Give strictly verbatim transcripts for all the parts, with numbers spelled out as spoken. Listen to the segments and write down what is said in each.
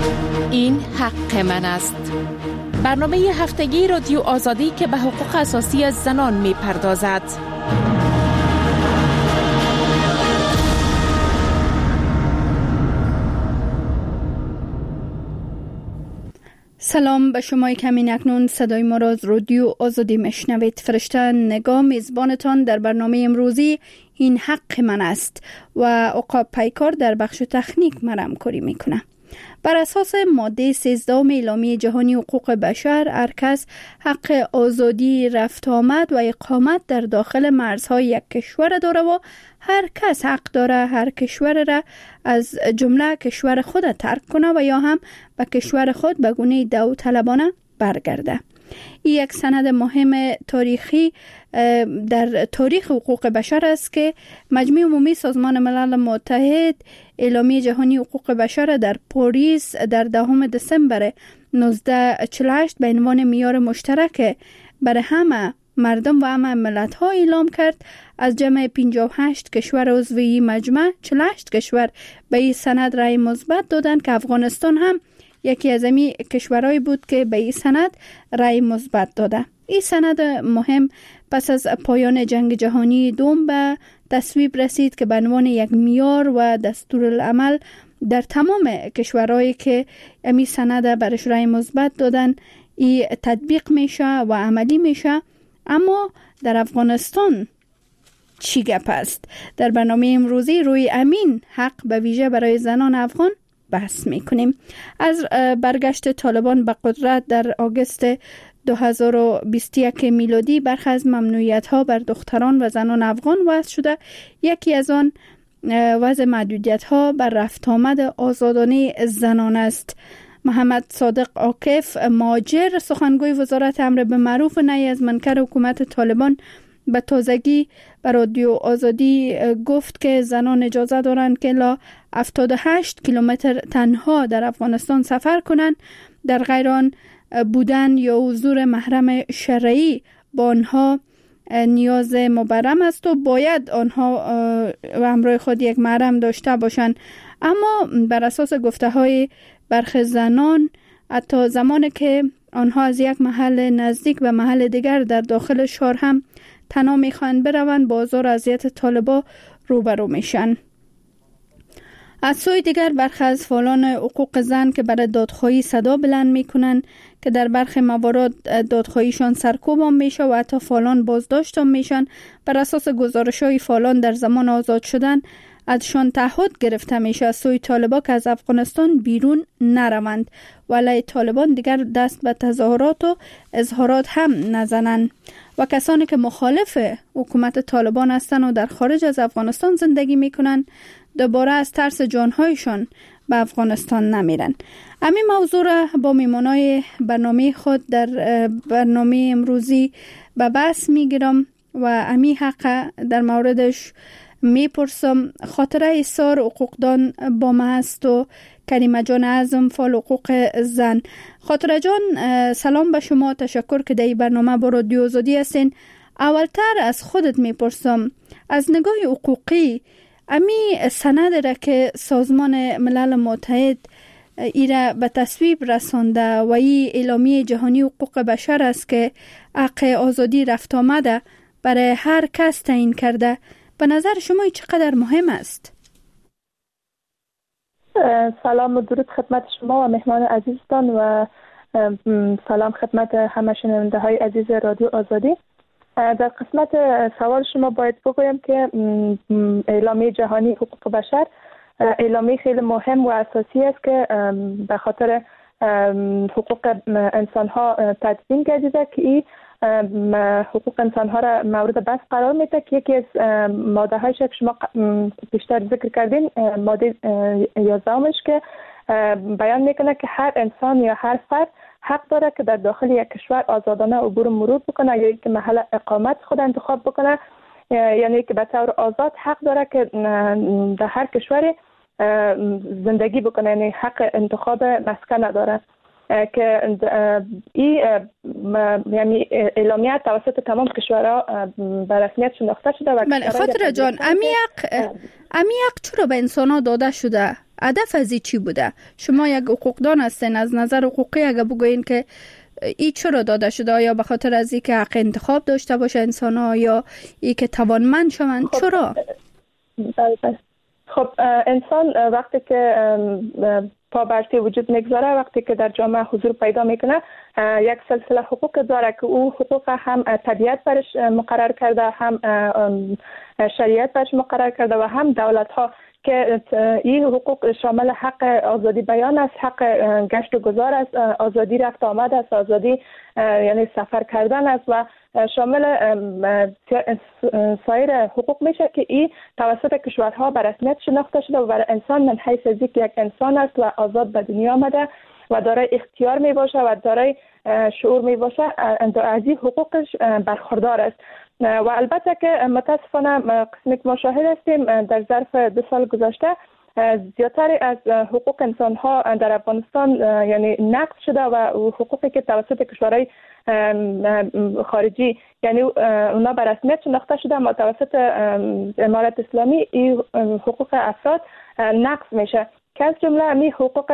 این حق من است. برنامه هفتگی رادیو آزادی که به حقوق اساسی از زنان می پردازد. سلام به شما که همین اکنون صدای ما را از رادیو آزادی میشنوید. فرشته نگاه میزبانتان در برنامه امروزی این حق من است و عقاب پیکار در بخش تکنیک مرا همکاری میکنه. بر اساس ماده سیزده اعلامیه جهانی حقوق بشر، هر کس حق آزادی رفت آمد و اقامت در داخل مرزهای یک کشور داره و هر کس حق داره هر کشور را از جمله کشور خود ترک کنه و یا هم به کشور خود به گونه داوطلبانه برگرده. این یک سند مهم تاریخی در تاریخ حقوق بشر است که مجمع عمومی سازمان ملل متحد اعلامیه جهانی حقوق بشر در پاریس در دهم دسامبر نوزده چهل و هشت به عنوان معیار مشترک برای همه مردم و همه ملت‌ها اعلام کرد. از جمع پنجاه و هشت کشور عضو این مجمع، چهل و هشت کشور به این سند رأی مثبت دادند که افغانستان هم یکی از این کشورهایی بود که به این سند رأی مثبت داده. این سند مهم پس از پایان جنگ جهانی دوم به تصویب رسید که به عنوان یک معیار و دستورالعمل در تمام کشورهایی که این سند برش رأی مثبت دادن این تطبیق میشه و عملی میشه. اما در افغانستان چی گپ است؟ در برنامه امروزی روی امین حق به ویژه برای زنان افغان بحث میکنیم. از برگشت طالبان به قدرت در آگوست دو هزار و بیست و یک میلادی برخی از ممنوعیت ها بر دختران و زنان افغان وضع شده. یکی از آن وضع محدودیت ها بر رفت آمد آزادانه زنان است. محمد صادق عاکف مهاجر سخنگوی وزارت امر بالمعروف و نهی از منکر حکومت طالبان به تازگی به رادیو آزادی گفت که زنان اجازه دارند که الی هفتاد و هشت کیلومتر تنها در افغانستان سفر کنند. در غیر آن بودن یا حضور محرم شرعی با آنها نیاز مبرم است و باید آنها و همراه خود یک محرم داشته باشند. اما بر اساس گفته های برخی زنان حتی زمانی که آنها از یک محل نزدیک به محل دیگر در داخل شهر هم تنها میخواهند بروند با آزار و اذیت طالبان روبرو میشن. از سوی دیگر برخی از فعالان حقوق زن که برای دادخواهی صدا بلند میکنن که در برخی موارد دادخواهیشان سرکوب هم میشه و حتی فعالان بازداشت هم میشن. بر اساس گزارش‌های فعالان در زمان آزاد شدن ازشان تعهد گرفته میشه از سوی طالبان که از افغانستان بیرون نروند ولی طالبان دیگر دست به تظاهرات و اظهارات هم نزنند و کسانی که مخالف حکومت طالبان هستند و در خارج از افغانستان زندگی میکنن دوباره از ترس جانهایشان به افغانستان نمیرن. همین موضوع را با میمانای برنامه خود در برنامه امروزی به بحث میگیرم و امی حق در موردش میپرسم. خاطره ایثار حقوقدان با ما هست و کریمه جان اعظم فعال حقوق زن. خاطره جان سلام به شما، تشکر که در این برنامه با رادیو آزادی هستین. اولتر از خودت میپرسم از نگاه حقوقی امی سند را که سازمان ملل متحد ایره به تصویب رسانده و این اعلامیه جهانی حقوق بشر است که حق آزادی رفت آمده برای هر کس تعیین کرده، به نظر شما چقدر مهم است؟ سلام و درود خدمت شما و مهمان عزیزتان و سلام خدمت همه شنونده های عزیز رادیو آزادی. در قسمت سوال شما باید بگویم که اعلامیه جهانی حقوق بشر اعلامیه خیلی مهم و اساسی است که به خاطر حقوق انسان ها تدوین گردیده که این حقوق انسان ها را مورد بحث قرار میده که یکی از ماده هایش که شما بیشتر ذکر کردین ماده یازدهمش که بیان میکنه که هر انسان یا هر فرد حق داره که در داخل یک کشور آزادانه عبور و مرور بکنه یا اینکه محل اقامت خود انتخاب بکنه، یعنی که به طور آزاد حق داره که در هر کشوری زندگی بکنه، یعنی حق انتخاب مسکن نداره که این یعنی اعلامیه توسط تمام کشورها به رسمیت شناخته شده. و بله خاطره جان، امیق امیق چرا به انسان ها داده شده؟ هدف از چی بوده؟ شما یک حقوقدان هستین، از نظر حقوقی اگه بگوین که ای چرا داده شده؟ یا به خاطر از اینکه حق انتخاب داشته باشه انسان ها، یا ای که توانمند شوند؟ خب چرا؟ خب انسان وقتی که پابرتی وجود میگذاره، وقتی که در جامعه حضور پیدا میکنه، یک سلسله حقوق داره که او حقوق هم طبیعت برش مقرر کرده، هم شریعت برش مقرر کرده و هم دولت ها، که این حقوق شامل حق آزادی بیان است، حق گشت و گذار است، آزادی رفت آمد است، آزادی یعنی سفر کردن است و شامل سایر حقوق میشه که این توسط کشورها به رسمیت شناخته شده و برای انسان من حیث از یک انسان است و آزاد به دنیا آمده و دارای اختیار می باشه و دارای شعور می باشه، از این حقوقش برخوردار است. و البته که متاسفانه قسمی که ما شاهد هستیم در ظرف دو سال گذشته زیادتر از حقوق انسان ها در افغانستان یعنی نقض شده و حقوقی که توسط کشورهای خارجی یعنی اونا به رسمیت شناخته شده ما توسط امارت اسلامی، این حقوق افراد نقض میشه که از جمله می حقوق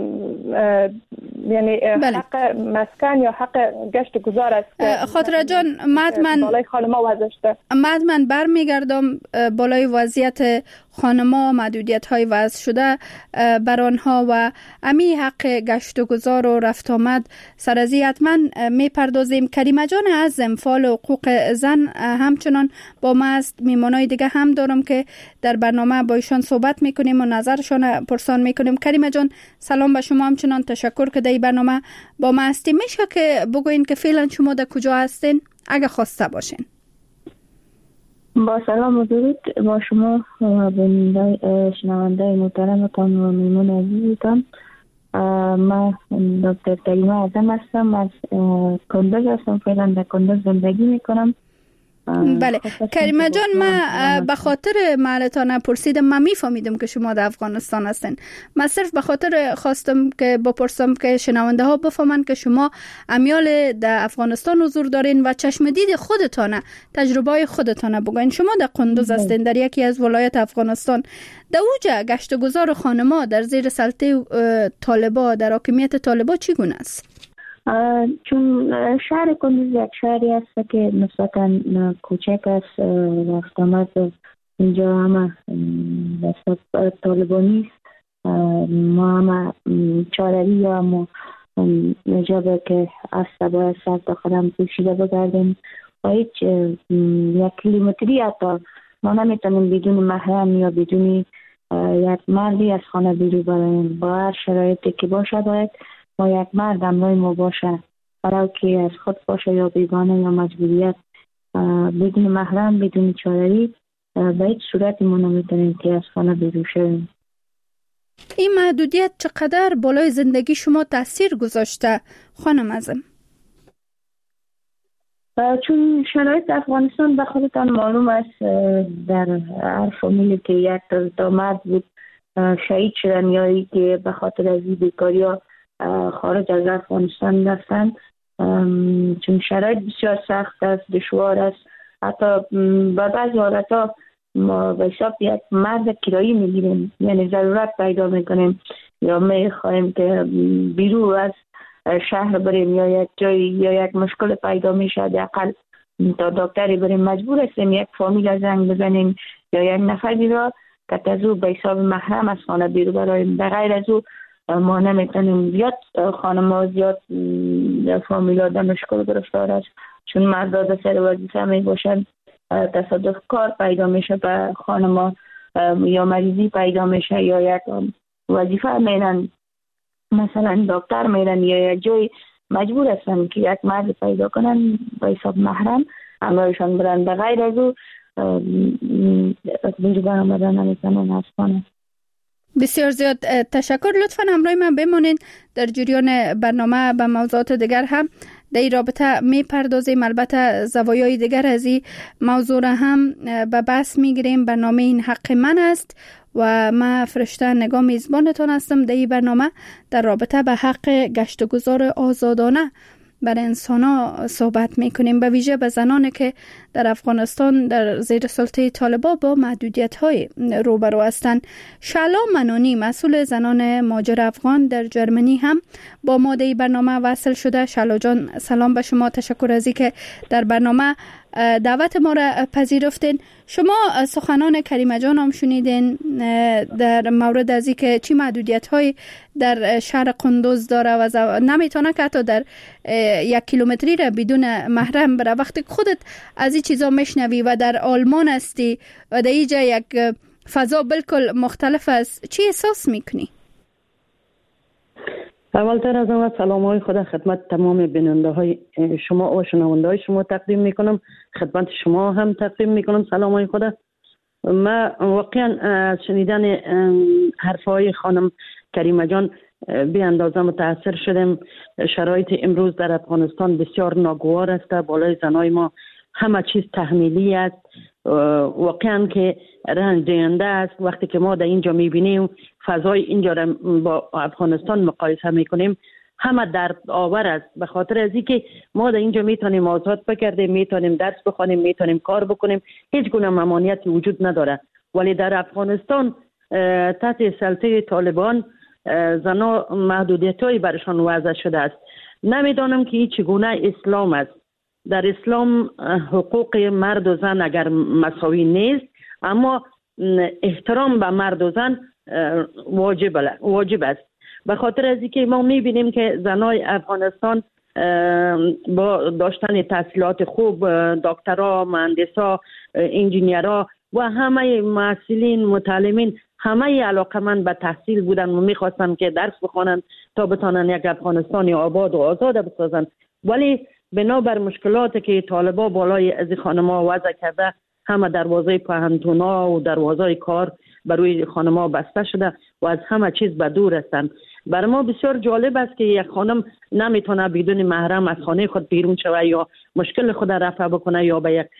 یعنی بله. حق مسکن یا حق گشت گذار است. خاطره جان مدمن بالای خانما وضع شده. مدمن برمیگردم بالای وضعیت خانما، محدودیت های وضع شده بر آنها و امی حق گشت و گذار و رفت آمد سر از حتما میپردازیم. کریمه جان عزیزم، فعال حقوق زن همچنان با ما است. میمانای دیگه هم دارم که در برنامه با ایشان صحبت میکنیم و نظرشان پرسان میکنیم. کریمه جان سلام به شما، همچنان تشکر که در برنامه با ما هستیم. میشه که بگوین که فعلا شما در کجا هستین اگه خواسته باشین؟ با سلام و درود با شما و شنونده محترمتان و میمون عزیزتان. من دکتر کریمه اعظم هستم، از کندز هستم، فعلا در کندز زندگی میکنم. بله کریمه جان، من به خاطر محلتان پرسیدم، من میفهمیدم که شما در افغانستان هستین. من صرف به خاطر خواستم که بپرسم که شنونده ها بفهمن که شما امیال در افغانستان حضور دارین و چشم دید خودتانه، تجربه خودتانه بگوین. شما در کندز هستین، در یکی از ولایت افغانستان. در اوجه گشت و گذار خانما در زیر سلطه طالبا، در حاکمیت طالبا چگونه است؟ چون شهر کندز یک شهری است که نسبتاً کوچک است، رفت آمد اینجا همه دست طالبانی است. ما همه چاره‌ای یا ما نجابه که از باید سر تا خودم پوشیده بگردیم و هیچ یک کیلومتری حتی ما نمیتونیم بدون محرم یا بدون یک مردی از خانه بیرون براییم. با هر شرایطی که باشه باید ما یک مرد همراه ما باشه، برای که از خود باشه یا بیگانه یا مجبوریت، بدون محرم بدون چاره‌ای به هیچ صورتی ما نمیتونیم که از خانه بیرون شویم. این محدودیت چقدر بالای زندگی شما تاثیر گذاشته خانم اعظم؟ چون شرایط افغانستان به خودتان معلوم است، در هر فامیلی که یک تا مرد بود شهید شدن یا ای که به خاطر از بیکاری ها خارج از افغانستان رفتن، چون شرایط بسیار سخت است، دشوار است. حتی به بعضی حالتا ما به حساب یک مرد کرایی میگیریم، یعنی ضرورت پیدا میکنیم یا میخوایم که بیرون از شهر بریم یا یک جای یا یک مشکل پیدا میشه، حداقل تا دکتری بریم مجبور هستیم یک فامیل زنگ بزنیم یا یک نفری را که از او به حساب محرم از خانه بیرون برایم. به غیر از او ما نمیتونیم. زیاد خانم ها زیاد فامیل ها در مشکل گرفتار است، چون مردا در سر وظیفه می باشند، تصادف کار پیدا میشه به خانم ها یا مریضی پیدا میشه یا یک وظیفه میرن، مثلا دکتر میرن یا یک جای مجبور هستن که یک مرد پیدا کنن به حساب محرم همراهشان برن. به غیر از او بیرون برآمدن نمیتونن از خانه. بسیار زیاد تشکر. لطفاً همراه من بمانید، در جریان برنامه به موضوعات دیگر هم در این رابطه می پردازیم. البته زوایای دیگر از این موضوع را هم به بحث می گیریم. برنامه این حق من است و من فرشته نگاه میزبانتان هستم در این برنامه در رابطه به حق گشت و گذار آزادانه بر انسانا صحبت میکنیم، به ویژه به زنانی که در افغانستان در زیر سلطه طالبان با محدودیت های روبرو هستند. شعلا منانی مسئول زنان مهاجر افغان در جرمنی هم با ما در برنامه وصل شده. شعلا جان سلام به شما، تشکر از اینکه در برنامه دعوت ما را پذیرفتین. شما سخنان کریمه جان هم شنیدین در مورد از اینکه چی محدودیت های در شهر قندوز داره و نمیتونه که حتی در یک کیلومتری را بدون محرم بره. وقتی خودت از این چیزا میشنوی و در آلمان هستی و در اینجا یک فضا بالکل مختلف است، چی احساس میکنی؟ اولتر از همه سلام های خدا خدمت تمام بیننده های شما و شنونده های شما تقدیم میکنم، خدمت شما هم تقدیم میکنم سلام های خدا. ما واقعا از شنیدن حرف های خانم کریمه جان بی اندازه متاثر شدم. شرایط امروز در افغانستان بسیار ناگوار است، بالای زنای ما همه چیز تحمیلی است، واقعا که رنج دهنده است. وقتی که ما در اینجا میبینیم فضای اینجا را با افغانستان مقایسه میکنیم همه درد آور است، به خاطر از اینکه ما در اینجا میتونیم آزاد بگردیم، میتونیم درس بخونیم، میتونیم کار بکنیم، هیچ گونه ممانعتی وجود نداره. ولی در افغانستان تحت سلطه طالبان زنا محدودیت‌هایی برشان وضع شده است. نمیدانم که این چگونه اسلام است. در اسلام حقوق مرد و زن اگر مساوی نیست، اما احترام به مرد و زن واجب واجب است. به خاطر از اینکه ما میبینیم که زنای افغانستان با داشتن تحصیلات خوب، دکترا، مهندسا، انجینیرا و همه محصلین، متعلمین همه علاقمند به تحصیل بودن و میخواستن که درس بخوانند تا بتانن یک افغانستانی آباد و آزاد بسازن. ولی بنابر مشکلاتی که طالبان بالای از خانم‌ها وضع کرده، همه دروازه پوهنتون‌ها و دروازه کار برای خانم‌ها بسته شده و از همه چیز به دور هستند. برای ما بسیار جالب است که یک خانم نمیتونه بدون محرم از خانه خود بیرون شود یا مشکل خود رفع بکنه یا به یک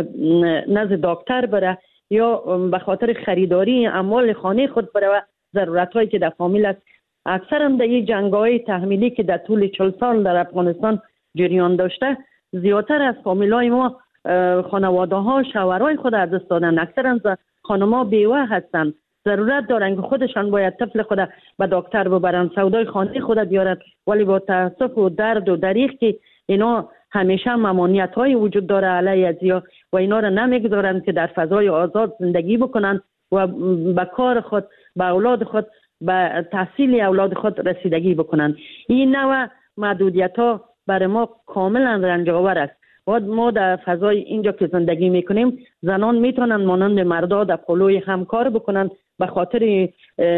نزد دکتر بره یا به خاطر خریداری اموال خانه خود بره و ضرورت‌هایی که در فامیل است. اکثرا در این جنگ‌های تحمیلی که در طول چهل سال در افغانستان جریان داشته، زیادتر از فامیلای ما خانواده ها شوهرای خود از دست دادن. اکثرا خانم‌ها بیوه هستند، ضرورت دارن که خودشان باید طفل خود به دکتر ببرن، سودای خانه خود بیارن، ولی با تاسف و درد و دریغ که اینا همیشه ممانعت های وجود داره علیه ازیا و اینا را نمیگذارن که در فضای آزاد زندگی بکنن و به کار خود، به اولاد خود، به تحصیل اولاد خود رسیدگی بکنن. این نوع محدودیت ها برای ما کاملا رنج آور است. و ما در فضای اینجا که زندگی میکنیم زنان میتونن مانند مردا در پلوی هم کار بکنن، به خاطر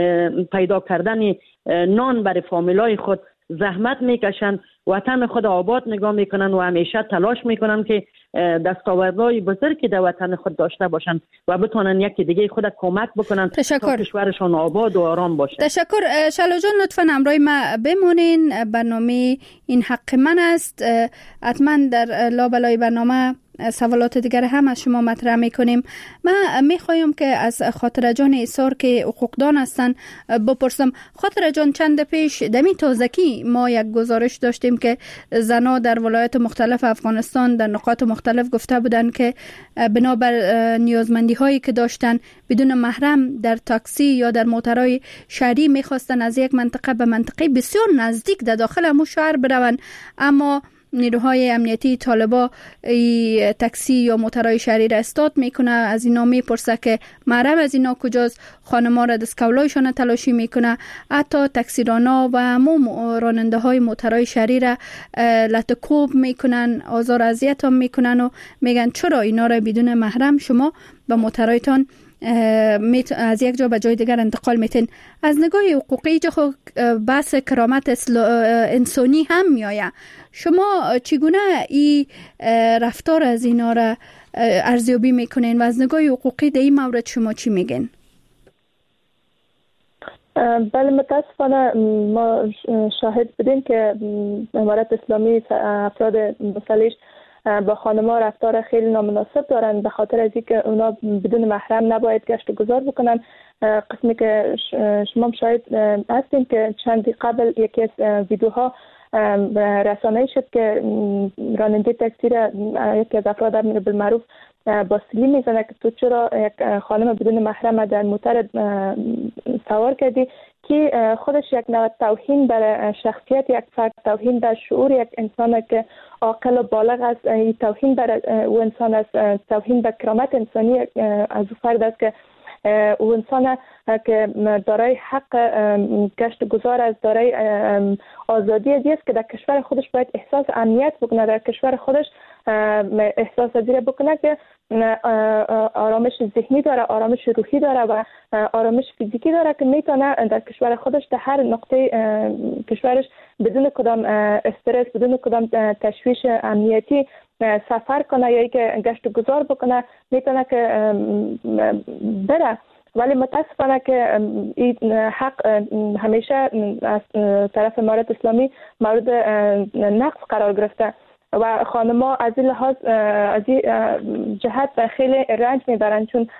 پیدا کردن نان برای فامیلای خود زحمت میکشن، وطن خود آباد نگاه میکنن و همیشه تلاش میکنن که دستاوردهای بزرگی در وطن خود داشته باشن و بتونن یکی دیگه خود کمک بکنن تشکر. تا کشورشان آباد و آرام باشه. تشکر. شعلا جان لطفاً همراه ما بمونین، برنامه این حق من است. حتما در لابلای برنامه سوالات دیگر هم از شما مطرح میکنیم. من میخوایم که از خاطره جان ایثار که حقوقدان هستن بپرسم. خاطره جان، چند پیش دمی تازگی ما یک گزارش داشتیم که زنا در ولایت مختلف افغانستان در نقاط مختلف گفته بودن که بنابر نیازمندی هایی که داشتن بدون محرم در تاکسی یا در موترهای شهری میخواستن از یک منطقه به منطقه بسیار نزدیک در داخل همون شهر برون، اما نیروهای امنیتی طالبا تاکسی یا موترهای شهری را استاد میکنه، از اینا میپرسه که محرم از اینا کجاست، خانما را دستکولایشان تلاشی میکنه، حتی تاکسی رانا و همون راننده های موترهای شهری را لطکوب میکنن، آزار اذیت هم میکنن و میگن چرا اینا را بدون محرم شما به موترهایتان از یک جا به جای دیگر انتقال میتین. از نگاه حقوقی جا خود بحث کرامت انسانی هم میآید. شما چگونه این رفتار از اینا را ارزیابی میکنین و از نگاه حقوقی در این مورد شما چی میگین؟ بله، متاسفانه ما شاهد بودیم که امارت اسلامی افراد مسلح با خانم‌ها رفتار خیلی نامناسب دارن، به خاطر از اینکه اونا بدون محرم نباید گشت و گذار بکنن. قسمی که شما شاهد هستیم که چندی قبل یکی از ویدیوها رسانه‌ای شد که راننده تاکسی را یکی از افراد امیر بالمعروف با سیلی میزنه که تو چرا یک خانم بدون محرم در موتر سوار کردی، که خودش یک نوع توهین بر شخصیت یک فرد، توهین بر شعور یک انسان که عاقل و بالغ است، توهین بر او انسان است، توهین به کرامت انسانی از فرد است که او انسان که دارای حق گشت گذار است، دارای آزادی است که در کشور خودش باید احساس امنیت بکنه، در کشور خودش احساس ازیره بکنه که آرامش ذهنی داره، آرامش روحی داره و آرامش فیزیکی داره که میتونه در کشور خودش در هر نقطه کشورش بدون کدام استرس، بدون کدام تشویش امنیتی سفر کنه یا که گشت گذار بکنه، میتونه که بره. ولی متاسفانه که این حق همیشه از طرف امارت اسلامی مورد نقص قرار گرفته و خانم‌ها از این لحاظ از این جهت خیلی رنج میبرن، چون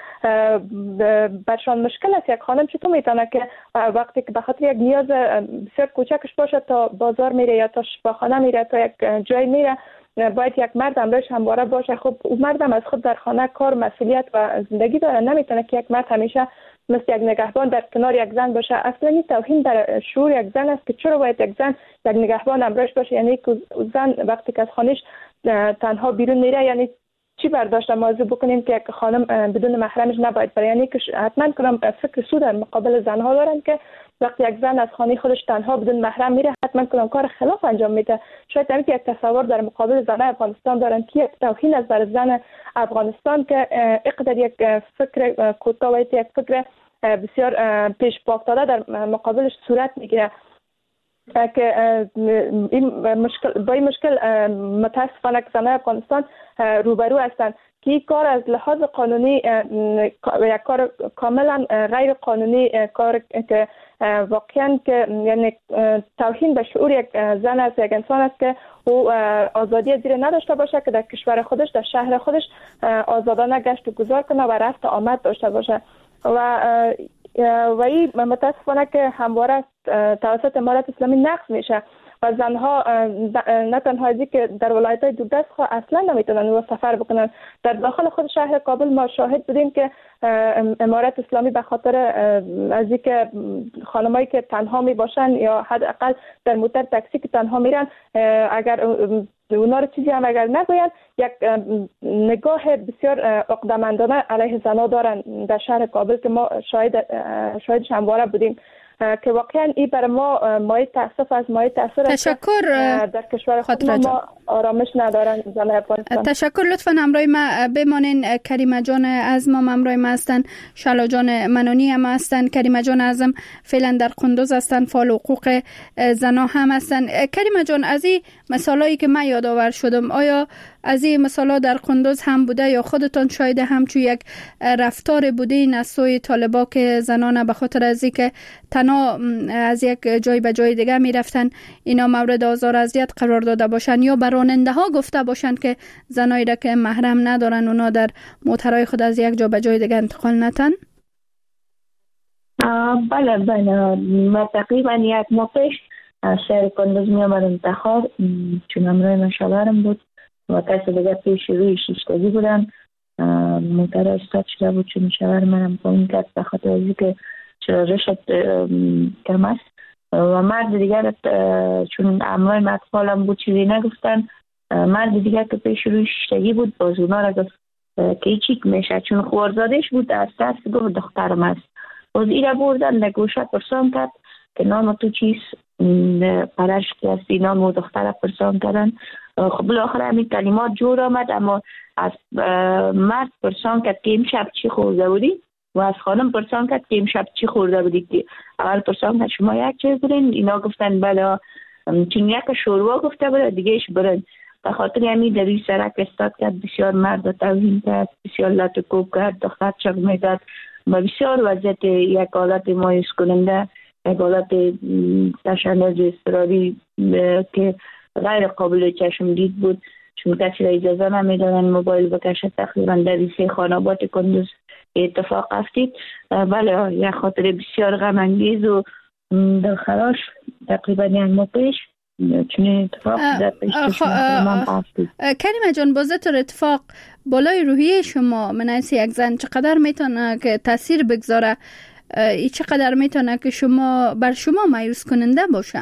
برشان مشکل است. یک خانم چطور میتونه که وقتی که به خاطر یک نیاز بسیار کوچکش باشه تا بازار میره یا تا شفاخانه میره تا یک جای میره، باید یک مرد همراهش همواره باشه. خب اون مردم از خود در خانه کار، مسئولیت و زندگی داره، نمیتونه که یک مرد همیشه مثل یک نگهبان در کنار یک زن باشه. اصلا این توهین در شعور یک زن است که چرا باید یک زن یک نگهبان همراهش باشه، یعنی که زن وقتی که از خانه‌اش تنها بیرون میره یعنی چی برداشت موضوع بکنیم که یک خانم بدون محرمش نباید بره، یعنی که حتما کنم فکر سو در مقابل زنها دارن که وقتی یک زن از خانه خودش تنها بدون محرم میره حتما کنم کار خلاف انجام میده. شاید همین یک تصور در مقابل زن افغانستان دارن که یک توهین از بر زن افغانستان که اقدر یک فکر کوتاه و یک فکر بسیار پیش پا افتاده در مقابلش صورت میگیره که این مشکل با این مشکل متاسفانه که زنان افغانستان روبرو هستند که این کار از لحاظ قانونی یک کار کاملا غیر قانونی، کار که واقعا که یعنی توهین به شعور یک زن است، یک انسان است که او آزادی زیر نداشته باشه که در کشور خودش، در شهر خودش آزادانه گشت و گذار کنه و رفت آمد داشته باشه. و و این متاسفانه که همواره توسط امارت اسلامی نقض میشه و زنها نه تنها ازی که در ولایت‌های دوردست ها اصلا نمیتونن و سفر بکنن. در داخل خود شهر کابل ما شاهد بودیم که امارت اسلامی به خاطر ازی که خانمایی که تنها می باشن یا حداقل در موتر تاکسی که تنها میرن، اگر اونا رو چیزی هم اگر نگوین یک نگاه بسیار عقده‌مندانه علیه زنها دارن در شهر کابل که ما شاهد شاهدش همواره بودیم که واقعا این برای ما مایه تاسف از مایه تاثیر تشکر در کشور خود ما آرامش ندارن زن افغانستان. تشکر. لطفا همراه ما بمانین. کریمه جان از ما همراه ما هستن، شلا جان منونی هم هستن. کریمه جان ازم فعلا در قندوز هستن، فعال حقوق زنا هم هستن. کریمه جان از این مثالایی که من یادآور شدم، آیا از این مثالا در قندوز هم بوده یا خودتان شاید همچون یک رفتار بوده این از سوی طالبا که زنان به خاطر از اینکه تنها از یک جای به جای دیگه می رفتن اینا مورد آزار و اذیت قرار داده باشن یا بر راننده ها گفته باشن که زنایی را که محرم ندارن اونا در موترهای خود از یک جا به جای دیگه انتقال نتن؟ بله بله، ما تقریبا یک ماه پیش شهر کندوز می آمدم تخار، چون همراه من شوهرم بود و کسی دیگه پیش روی شیشتگی بودن. موتر استاد شده بود چون شوهر منم پایین کرد به خاطر از اینکه چرا رشد کم است و مرد دیگر چون همراه من اطفالم بود چیزی نگفتن. مرد دیگر که پیش روی شیشتگی بود باز اونا را گفت که چیک میشه چون خوارزادش بود، از ترس گفت دخترم است. باز ایره بردن نگوشه پرسان کرد که نام تو چیست، پرش که هستی، نام و دختر پرسان کردن. خب بالاخره همین کلمات جور آمد، اما از مرد پرسان کرد که امشب چی خورده بودی و از خانم پرسان کرد که امشب چی خورده بودی. که اول پرسان کرد شما یک چیز برین، اینا گفتن بله، چون یک شوروا گفته بود دیگه ایش برن. به خاطر همین در این سرک استاد کرد، بسیار مرد توهین کرد، بسیار لط و کوب کرد، دختر چک میداد و بسیار وضعیت یک حالت مایوس کننده، یک حالت تشنج اضطراری که غیر قابل چشم دید بود، چون کسی را اجازه نمیدادن موبایل بکشه. تقریبا در سه خانوات کندوز اتفاق افتید. بله، یک خاطر بسیار غم انگیز و دلخراش تقریبا یک ماه پیش چون اتفاق در پیش چشم کریمه جان، بازه طور اتفاق بالای روحیه شما من حیث یک زن چقدر میتونه که تاثیر بگذاره؟ ای چقدر میتونه که شما بر شما مایوس کننده باشه؟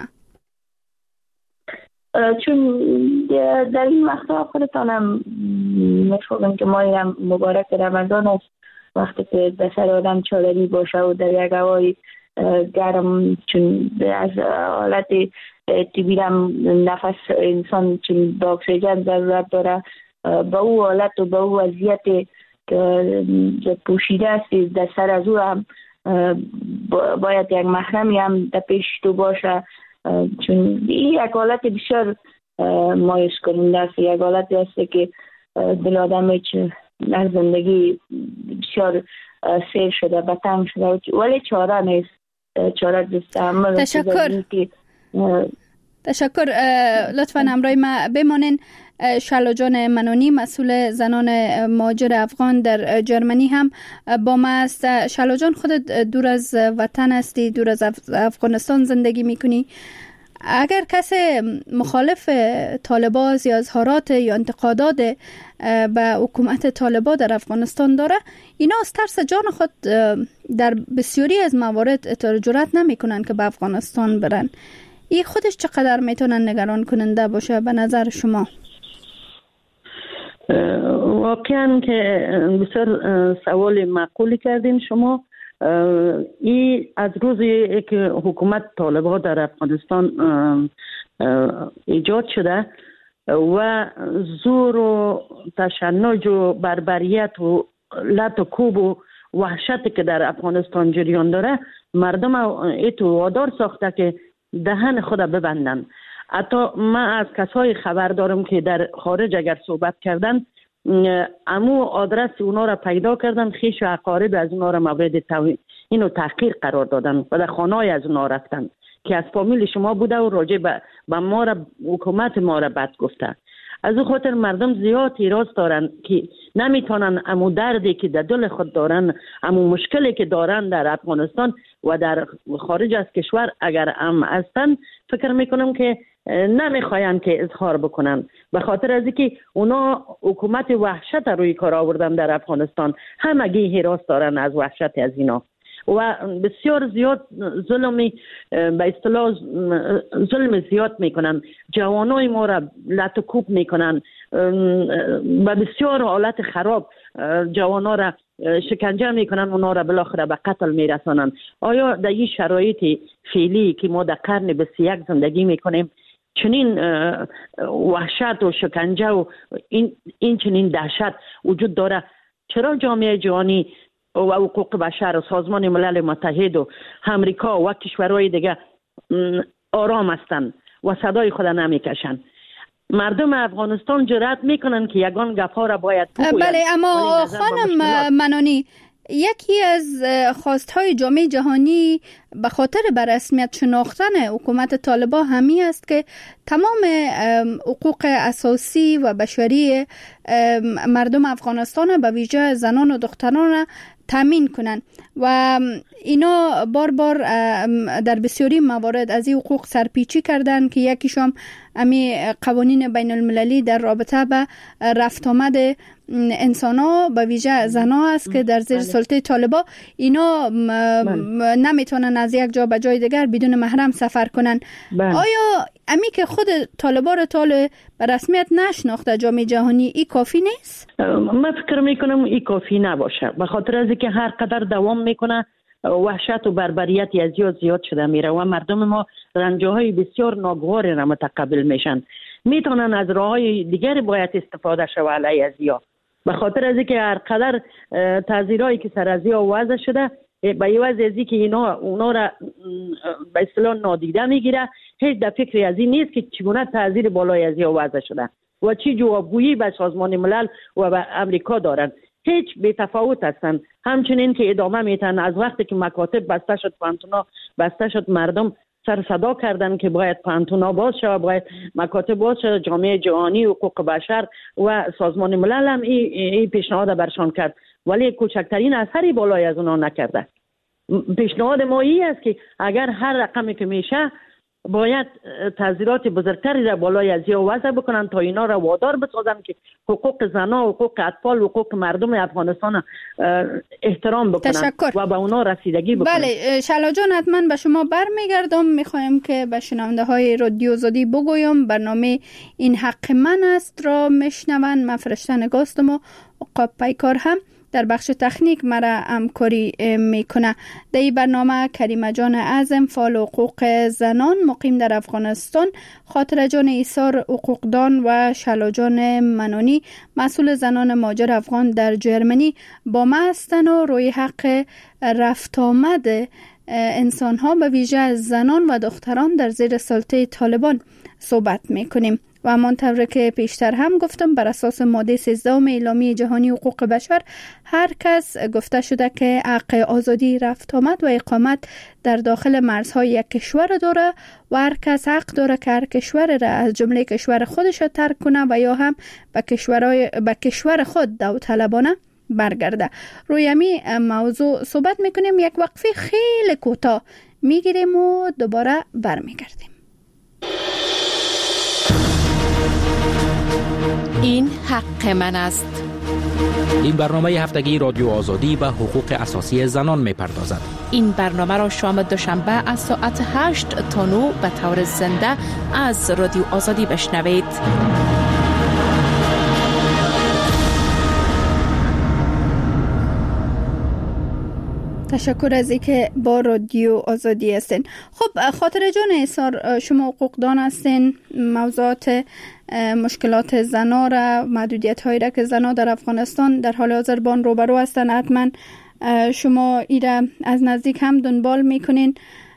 چون در این وقتا خودتانم میفهمم که ماه مبارک رمضان است، وقتی که به سر آدم چادری باشه و در یک هوای گرم، چون از حالت تیبیرم نفس انسان چون به اکسیژن ضرورت داره، با او حالت و با او وضعیت که پوشیده است در سر از او هم باید یک محرمی هم در پیش تو باشه، چون این یک حالت بسیار مایوس کننده است. یک حالت است که دل آدم در زندگی بسیار سیر شده، بتنگ شده، ولی چاره نیست، چاره دست عمل. تشکر تشکر. لطفا همراه ما بمانین. شعلا جان منانی، مسئول زنان مهاجر افغان در جرمنی هم با ما است. شعلا جان، خودت دور از وطن هستی، دور از افغانستان زندگی میکنی. اگر کسی مخالف طالبان یا اظهارات یا انتقادات به حکومت طالبان در افغانستان داره، اینا از ترس جان خود در بسیاری از موارد اظهار جرأت نمیکنن که به افغانستان برن. این خودش چقدر میتونن نگران کننده باشه به نظر شما؟ واقعا که بسیار سوال معقولی کردین شما. این از روزی که حکومت طالبان در افغانستان ایجاد شده و زور و تشنج و بربریت و لط و کوب و وحشتی که در افغانستان جریان داره، مردم ایتو وادار ساخته که دهن خود ببندن. حتی من از کسای خبر دارم که در خارج اگر صحبت کردن، امو آدرس اونا را پیدا کردن، خیش و اقارب از اونا را مورد توهین اینو تحقیر قرار دادن و در خانه‌های از اونا رفتن که از فامیل شما بوده و راجع به ما را، حکومت ما را بد گفته. از او خاطر مردم زیاد اعتراض دارن که نمیتونن امو دردی که در دل خود دارن، امو مشکلی که دارن در افغانستان و در خارج از کشور اگر هم هستن، فکر میکنم که نمیخواین که اظهار بکنن، به خاطر از اینکه اونا حکومت وحشت روی کار آوردن در افغانستان، همگی هراس دارن از وحشت از اینا و بسیار زیاد ظلمی به اصطلاح ظلم زیاد میکنن. جوانای ما را لط و کوب میکنن، به بسیار حالت خراب جوانا را شکنجه میکنن، اونا را بالاخره به قتل میرسانن. آیا در این شرایط فعلی که ما در قرن بیست و یک زندگی میکنیم چنین وحشت و شکنجه و این, این چنین دهشت وجود داره؟ چرا جامعه جهانی و حقوق بشر و سازمان ملل متحد و امریکا و کشورهای دیگه آرام هستند و صدای خود نمیکشن؟ مردم افغانستان جرأت میکنن که یگان گپا را باید بگویند. بله، اما خانم منانی، یکی از خواستهای جامعه جهانی به خاطر به رسمیت شناختن حکومت طالبان همی است که تمام حقوق اساسی و بشری مردم افغانستان به ویژه زنان و دختران تامین کنن و اینا بار بار در بسیاری موارد از این حقوق سرپیچی کردن که یکیشم امی قوانین بین المللی در رابطه به رفت آمد انسان ها به ویژه زن ها است که در زیر سلطه طالبان اینا نمیتونن از یک جا به جای دیگر بدون محرم سفر کنن. بله. آیا امی که خود طالبان را طالب به رسمیت نشناخته جامعه جهانی، ای کافی نیست؟ من فکر میکنم ای کافی نباشه، به خاطر از اینکه هر قدر دوام میکنه وحشت و بربریت از زیاد زیاد شده میره و مردم ما رنجهای بسیار ناگوار را متقبل میشن. میتونن از راههای دیگر باید استفاده شود علیه از یا، به خاطر از اینکه هر قدر تعذیرایی که سر از یا وضع شده به یوازی از اینکه اینا اونا را به اصطلاح نادیده میگیره، هیچ در فکری از این نیست که چگونه تعذیر بالای از یا وضع شده و چی جوابگویی به سازمان ملل و به امریکا دارن. هیچ بی تفاوت هستن. همچنین که ادامه میتن از وقتی که مکاتب بسته شد، پانتونا بسته شد، مردم سر صدا کردن که باید پانتونا باز شود، باید مکاتب باز شود. جامعه جهانی حقوق بشر و سازمان ملل هم این ای پیشنهاد برشان کرد، ولی کوچکترین اثری بالای از اونا نکرده. پیشنهاد ما این است که اگر هر رقمی که میشه باید تعزیرات بزرگتری را بالای از یا وضع بکنن تا اینا را وادار بسازن که حقوق زنان، حقوق اطفال، حقوق مردم افغانستان احترام بکنن. تشکر. و به اونا رسیدگی بکنن. بله شلا جان، حتما به شما برمیگردم. میخوایم که به شنونده های رادیو آزادی بگویم برنامه این حق من است را میشنون. من فرشته نگاستم و عقاب پیکار هم در بخش تکنیک مرا همکاری میکنه. در این برنامه کریمه جان اعظم، فعال حقوق زنان مقیم در افغانستان، خاطره جان ایثار حقوقدان و شلا جان منانی مسئول زنان مهاجر افغان در جرمنی با ما هستند و روی حق رفت آمد انسان ها به ویژه زنان و دختران در زیر سلطه طالبان صحبت میکنیم. و همانطور که پیشتر هم گفتم، بر اساس ماده سیزده اعلامیه جهانی حقوق بشر هر کس گفته شده که حق آزادی رفت آمد و اقامت در داخل مرزهای یک کشور داره و هر کس حق داره که هر کشور را از جمله کشور خودش ترک کنه و یا هم به کشورهای به کشور خود داوطلبانه برگرده. روی همین موضوع صحبت میکنیم. یک وقفه خیلی کوتاه میگیریم و دوباره برمیگردیم. این حق من است. این برنامه هفتگی رادیو آزادی و حقوق اساسی زنان می‌پردازد. این برنامه را شام دوشنبه از ساعت هشت تا نه به طور زنده از رادیو آزادی بشنوید. تشکر از اینکه با رادیو آزادی هستین. خب خاطره جان ایثار، شما حقوقدان هستین. موضوعات مشکلات زنا را، محدودیت هایی را که زنا در افغانستان در حال حاضر با آن روبرو هستند، حتما شما ایره از نزدیک هم دنبال میکنین.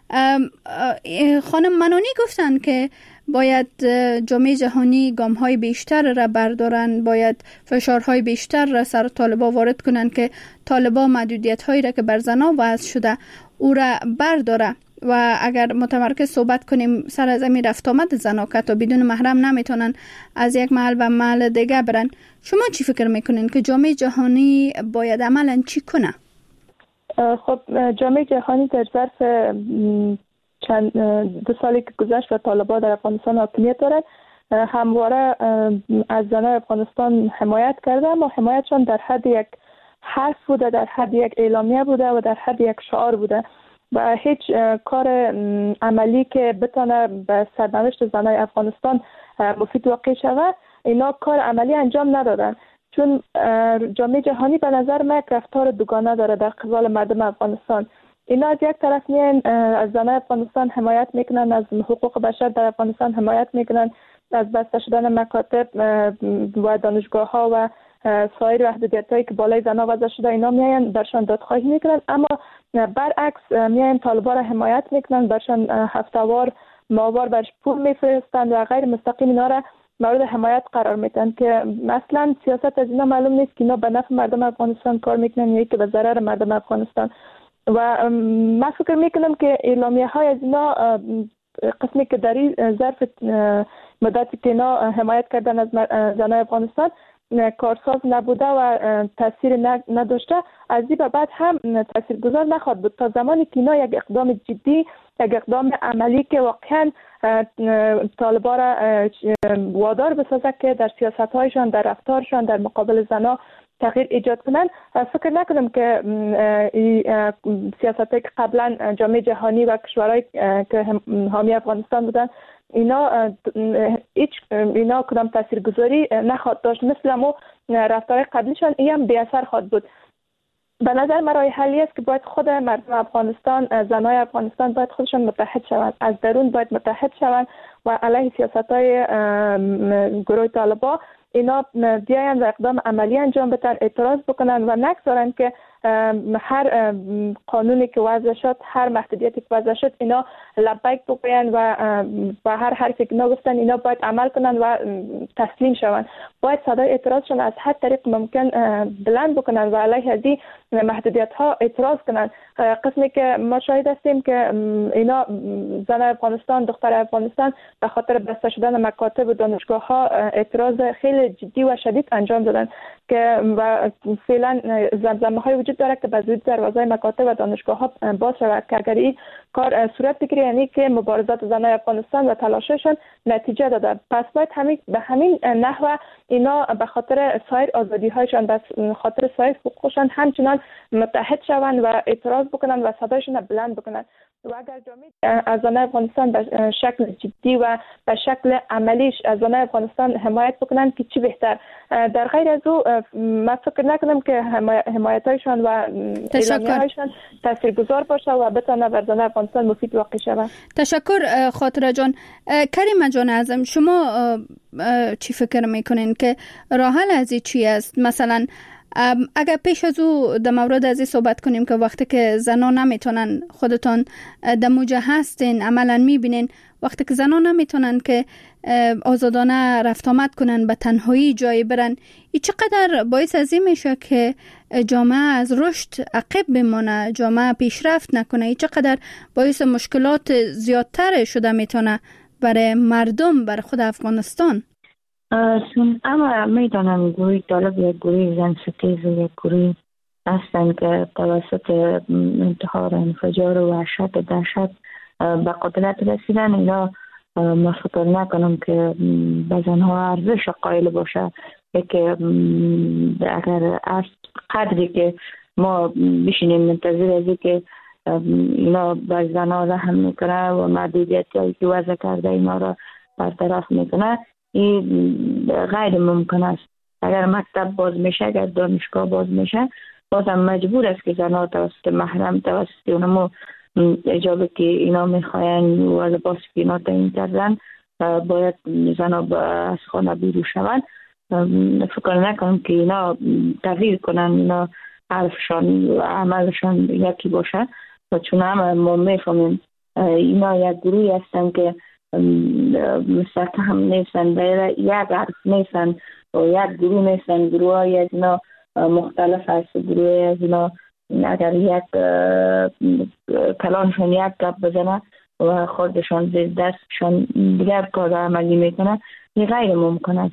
خانم منانی گفتن که باید جامعه جهانی گام‌های بیشتر را بردارن، باید فشارهای بیشتر را سر طالبا وارد کنن که طالبا محدودیت‌هایی را که بر زنا وضع شده او را برداره. و اگر متمرکز صحبت کنیم سر از این رفت آمد زنا که تا بدون محرم نمیتونن از یک محل به محل دیگه برن، شما چی فکر میکنین که جامعه جهانی باید عملاً چی کنه؟ خب جامعه جهانی در ظرف چند دو سالی که گذشت و طالبان در افغانستان حاکمیت دارد همواره از زنان افغانستان حمایت کرده، اما حمایتشان در حد یک حرف بوده، در حد یک اعلامیه بوده و در حد یک شعار بوده و هیچ کار عملی که بتونه به سرنوشت زنان افغانستان مفید واقع شود اینا کار عملی انجام ندادن. چون جامعه جهانی به نظر من رفتار دوگانه داره در قبال مردم افغانستان. اینا از یک طرف میان از زنان افغانستان حمایت میکنن، از حقوق بشر در افغانستان حمایت میکنن، از بسته شدن مکاتب و دانشگاه ها و سایر محدودیت هایی که بالای زنان وضع شده اینا میان برشان دادخواهی میکنن، اما برعکس میان طالبان را حمایت میکنن، برشان هفتهوار ماهوار برش پول میفرستند و غیر مستقیم اینا را مورد حمایت قرار میدن که مثلا سیاست از اینا معلوم نیست که اینا به نفع مردم افغانستان کار میکنن یا که به ضرر مردم افغانستان. و من فکر میکنم که اعلامیه های از اینا قسمی که در این ظرف مدتی که اینا حمایت کردن از زنان افغانستان کارساز نبوده و تاثیر نداشته، از این به بعد هم تاثیرگذار نخواهد بود تا زمانی که اینا یک اقدام جدی، یک اقدام عملی که واقعا طالبان را وادار بسازه که در سیاست‌هایشان، در رفتارشان در مقابل زنا تغییر ایجاد کنن. فکر نکنم که سیاست‌هایی که قبلا جامعه جهانی و کشورهای که حامی افغانستان بودن اینا هیچ اینا کدام تاثیرگذاری نخواهد داشت، مثل همون رفتار قبلیشان این هم بی اثر خواهد بود. به نظر من راه حلی است که باید خود مردم افغانستان، زنای افغانستان باید خودشان متحد شوند، از درون باید متحد شوند و علیه سیاست‌های گروه طالبان اینا بیاین و اقدام عملی انجام بدن، اعتراض بکنن و نگذارن که هر قانونی که وضع شد، هر محدودیتی که وضع شد اینا لبیک بگوین و با هر حرفی که نگفتن اینا باید عمل کنن و تسلیم شوند. باید صدای اعتراضشون از هر طریق ممکن بلند بکنن و علیه از این محدودیت ها اعتراض کنن. قسمی که ما شاهد هستیم که اینا زن افغانستان، دختر افغانستان به خاطر بسته شدن مکاتب و دانشگاه ها اعتراض خیلی جدی و شدید انجام دادن که و فعلا زمزمه های وجود داره که به زودی دروازه مکاتب و دانشگاه ها باز شود که اگر این کار صورت بگیره، یعنی که مبارزات زنان افغانستان و تلاششان نتیجه داده. پس باید همین به همین نحو اینا به خاطر سایر آزادی هایشان، به خاطر سایر حقوقشان همچنان متحد شوند و اعتراض بکنن و صدایشان بلند بکنن. و اگر جامعه از زنان افغانستان به شکل جدی و به شکل عملیش از زنان افغانستان حمایت بکنن که چی بهتر. در غیر از او من فکر نکنم که حمایت هایشان و اعلامیه هایشان تاثیرگذار باشه و بتونه بر زنان افغانستان مفید واقع شود. تشکر خاطره جان. کریم جان اعظم، شما چی فکر میکنین که راه حل از این چی است؟ مثلا اگر پیش از او در مورد از این صحبت کنیم که وقتی که زنان نمیتونن، خودتان در موجه هستین عملا میبینین وقتی که زنان نمیتونن که آزادانه رفت آمد کنن، به تنهایی جایی برن، این چقدر باعث از این میشه که جامعه از رشد عقب بمانه، جامعه پیشرفت نکنه، این چقدر باعث مشکلات زیادتر شده میتونه برای مردم، برای خود افغانستان. اما میدانم گروه طالب یک گروه زن ستیز و یک گروه هستند که توسط انتحار، انفجار و وحشت و دهشت به قدرت رسیدن. اینا ما فکر نکنم که به زنها ارزش قائل باشه که اگر از قدری که ما بشینیم منتظر از که اینا به زنها رحم میکنه و محدودیتی که وضع کرده اینا را برطرف میکنه، این غیر ممکن است. اگر مکتب باز میشه، اگر دانشگاه باز میشه، بازم مجبور است که زنها توسط محرم، توسط اونمو اجابه که اینا میخواین و لباس که اینا تعیین کردن باید زنها از خانه بیرون شوند. فکر نکنم که اینا تغییر کنن، اینا حرفشان و عملشان یکی باشه. و چون همه ما میفهمیم اینا یک گروهی هستن که مستقیم هم نیستن، باید یک حرف نیستن و یک گروه نیستن. گروه های از اینا مختلف هست. گروه از اینا اگر یک کلانشون یک گپ بزنه و خودشان زیر دستشان دیگر کار عملی میکنه، این غیر ممکن است.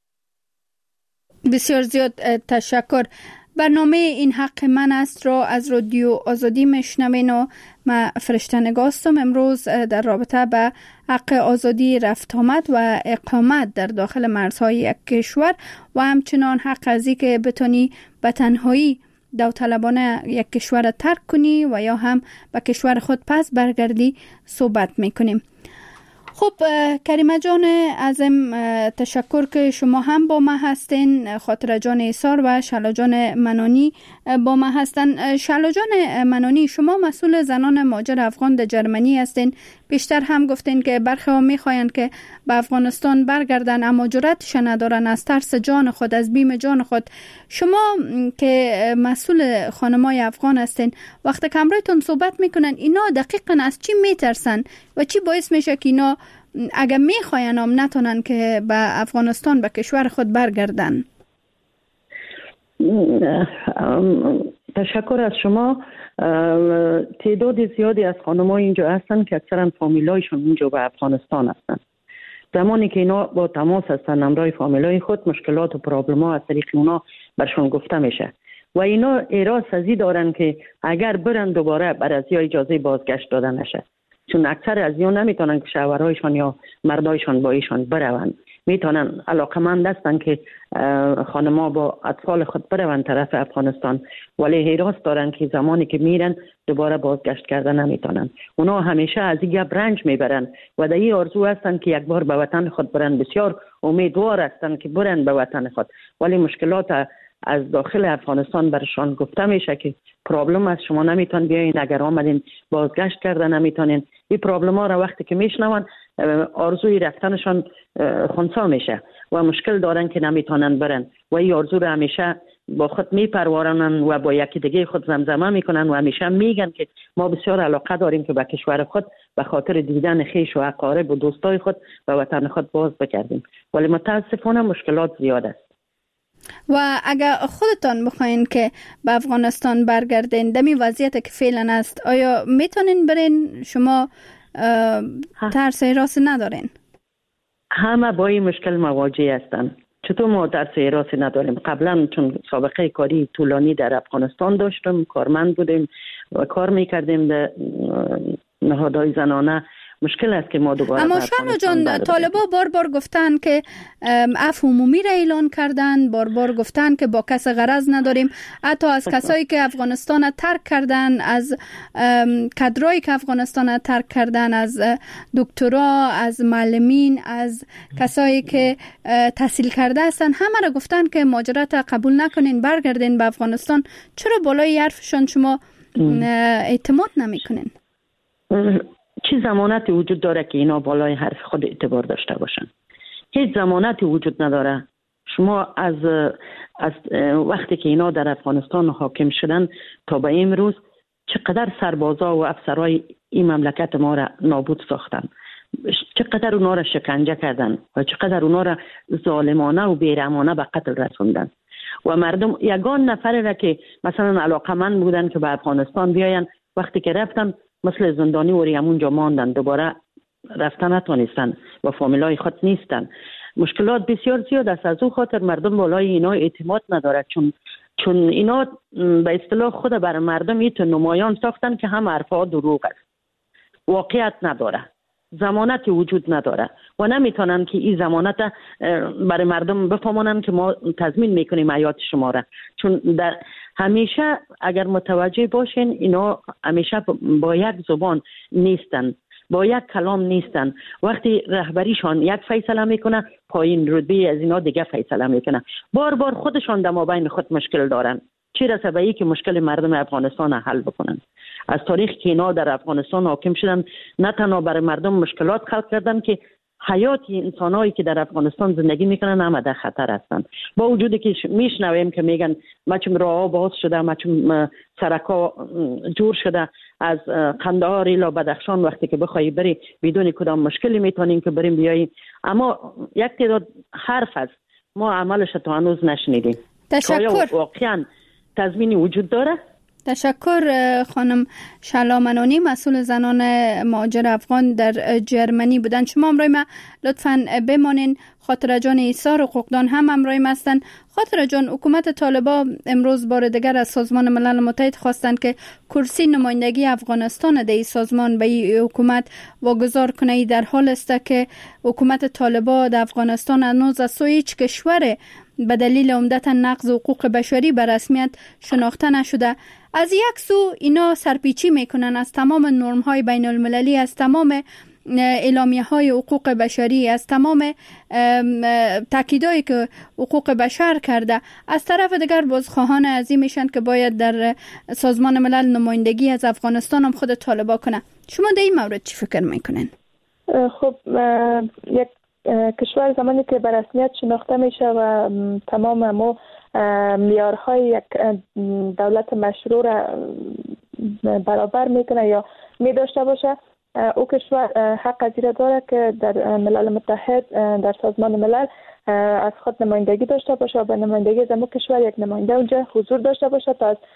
بسیار زیاد تشکر. برنامه این حق من است را از رادیو آزادی میشنوین و من فرشته نگاستم. امروز در رابطه به حق آزادی رفت آمد و اقامت در داخل مرزهای یک کشور و همچنان حق ازی که بتونی به تنهایی داوطلبانه یک کشور ترک کنی و یا هم به کشور خود پس برگردی صحبت میکنیم. خب کریمه جان عظیم، تشکر که شما هم با ما هستین. خاطره جان ایسار و شلا جان منانی با ما هستن. شلا جان منانی، شما مسئول زنان مهاجر افغان در جرمنی هستین. بیشتر هم گفتین که برخی ها میخواین که به افغانستان برگردن اما جرأتش ندارن از ترس جان خود، از بیم جان خود. شما که مسئول خانمای افغان هستین، وقتی که همراهتون صحبت میکنن اینا دقیقاً از چی میترسن و چی باعث میشه که اینا اگر میخواین هم نتونن که به افغانستان، به کشور خود برگردن؟ تشکر از شما. تعداد زیادی از خانم‌ها اینجا هستن که اکثرا فامیلایشون اینجا به افغانستان هستن. زمانی که اینا با تماس هستن همراه فامیلای خود، مشکلات و پرابلم‌ها از طریق اونا برشون گفته میشه و اینا اراده سازی دارن که اگر برن دوباره بر از یا اجازه بازگشت دادن نشه، چون اکثر از اینا نمیتونن که شوهرایشان یا مردایشان با ایشان بروند. میتونن علاقمند هستن که خانم‌ها با اطفال خود بروند طرف افغانستان، ولی حراس دارن که زمانی که میرن دوباره بازگشت کردن نمیتونن. اونا همیشه از این گپ رنج میبرن و در این آرزو هستن که یک بار به وطن خود برن. بسیار امیدوار هستن که برن به وطن خود، ولی مشکلات از داخل افغانستان برشان گفته میشه که پرابلم از شما نمیتون بیاین، اگر آمدین بازگشت کردن نمیتونین. این پرابلم ها را وقتی که میشنون آرزوی رفتنشان خنثی میشه و مشکل دارن که نمیتونن برن و این آرزو را همیشه با خود میپرورانن و با یکی دیگه خود زمزمه میکنن و همیشه میگن که ما بسیار علاقه داریم که به کشور خود به خاطر دیدن خویش و اقارب و دوستای خود به وطن خود باز بگردیم، ولی متاسفانه مشکلات زیاد است. و اگر خودتان بخواین که به افغانستان برگردین دمی وضعیت که فعلا است، آیا میتونین برین؟ شما ترس راست ندارین؟ همه با این مشکل مواجه هستن، چطور ما درس حراسی نداریم؟ قبلا چون سابقه کاری طولانی در افغانستان داشتم، کارمند بودیم و کار میکردیم در نهادهای زنانه. مشکل است که ما دوباره اما شرما جان، طالبا بار بار گفتن که عفو عمومی را اعلان کردن، بار بار گفتن که با کس غرض نداریم. حتی از کسایی که افغانستان را ترک کردن، از کادرایی که افغانستان را ترک کردن، از دکترا، از معلمین، از کسایی که تحصیل کرده هستن، همه را گفتن که مهاجرت قبول نکنین، برگردین به افغانستان. چرا بالای حرفشان شما اعتماد نمیکنین؟ چه ضمانتی وجود داره که اینا بالای حرف خود اعتبار داشته باشن؟ هیچ ضمانتی وجود نداره. شما از از وقتی که اینا در افغانستان حاکم شدن تا به امروز چقدر سربازا و افسرای این مملکت ما را نابود ساختن، چقدر اونا را شکنجه کردن و چقدر اونا را ظالمانه و بیرحمانه به قتل رسوندن. و مردم یگان نفری را که مثلا علاقمند بودن که به افغانستان بیاین، وقتی که رفتن مثل زندانی و ریمونجا ماندن، دوباره رفتن نتونستن و فامیلای خود نیستن. مشکلات بسیار زیاد است. از او خاطر مردم بالای اینا اعتماد نداره، چون چون اینا به اصطلاح خود بر مردم ایت نمایان ساختن که هم حرفا دروغ است، واقعیت نداره، ضمانتی وجود نداره و نمیتونن که این ضمانت برای مردم بفهمونن که ما تضمین میکنیم حیات شما را. چون در همیشه اگر متوجه باشین اینا همیشه با یک زبان نیستن، با یک کلام نیستن. وقتی رهبریشان یک فیصله میکنه، پایین رتبه از اینا دیگه فیصله میکنه. بار بار خودشان در مابین خود مشکل دارن، چی رسه به که مشکل مردم افغانستان حل بکنن. از تاریخ که اینا در افغانستان حاکم شدن، نه تنها برای مردم مشکلات خلق کردن که حیات انسانایی که در افغانستان زندگی میکنن هم در خطر هستن. با وجودی که میشنویم که میگن مچم راه باز شده، مچم سرکا جور شده، از قندهار الی بدخشان وقتی که بخوای بری بدون کدام مشکلی میتونیم که بریم بیاییم. اما یک تعداد حرف است، ما عملش تا هنوز نشنیدیم. تشکر. واقعا تضمینی وجود داره؟ تشکر خانم شعلا منانی، مسئول زنان مهاجر افغان در جرمنی بودن. شما همراه ما لطفاً بمانین. خاطره جان ایثار حقوقدان هم همراه ما هستند. خاطره جان، حکومت طالبا امروز بار دیگر از سازمان ملل متحد خواستند که کرسی نمایندگی افغانستان در این سازمان به این حکومت واگذار کنه. در حال است که حکومت طالبا در افغانستان هنوز از سوی هیچ کشور به دلیل عمدتا نقض حقوق بشری به رسمیت شناخته نشده. از یک سو اینا سرپیچی میکنن از تمام نرم های بین المللی، از تمام اعلامیه های حقوق بشری، از تمام تاکیدایی که حقوق بشر کرده. از طرف دیگر بازخواهان ازی میشن که باید در سازمان ملل نمایندگی از افغانستان هم خود طالبا کنه. شما در این مورد چی فکر میکنین؟ خب یک کشور زمانی که به رسمیت شناخته میشه و تمام ما معیارهای یک دولت مشروع را برابر میکنه یا می داشته باشه، او کشور حق از این داره که در ملل متحد، در سازمان ملل از خود نمایندگی داشته باشه و به نمایندگی از امو کشور یک نماینده اونجا حضور داشته باشه تا از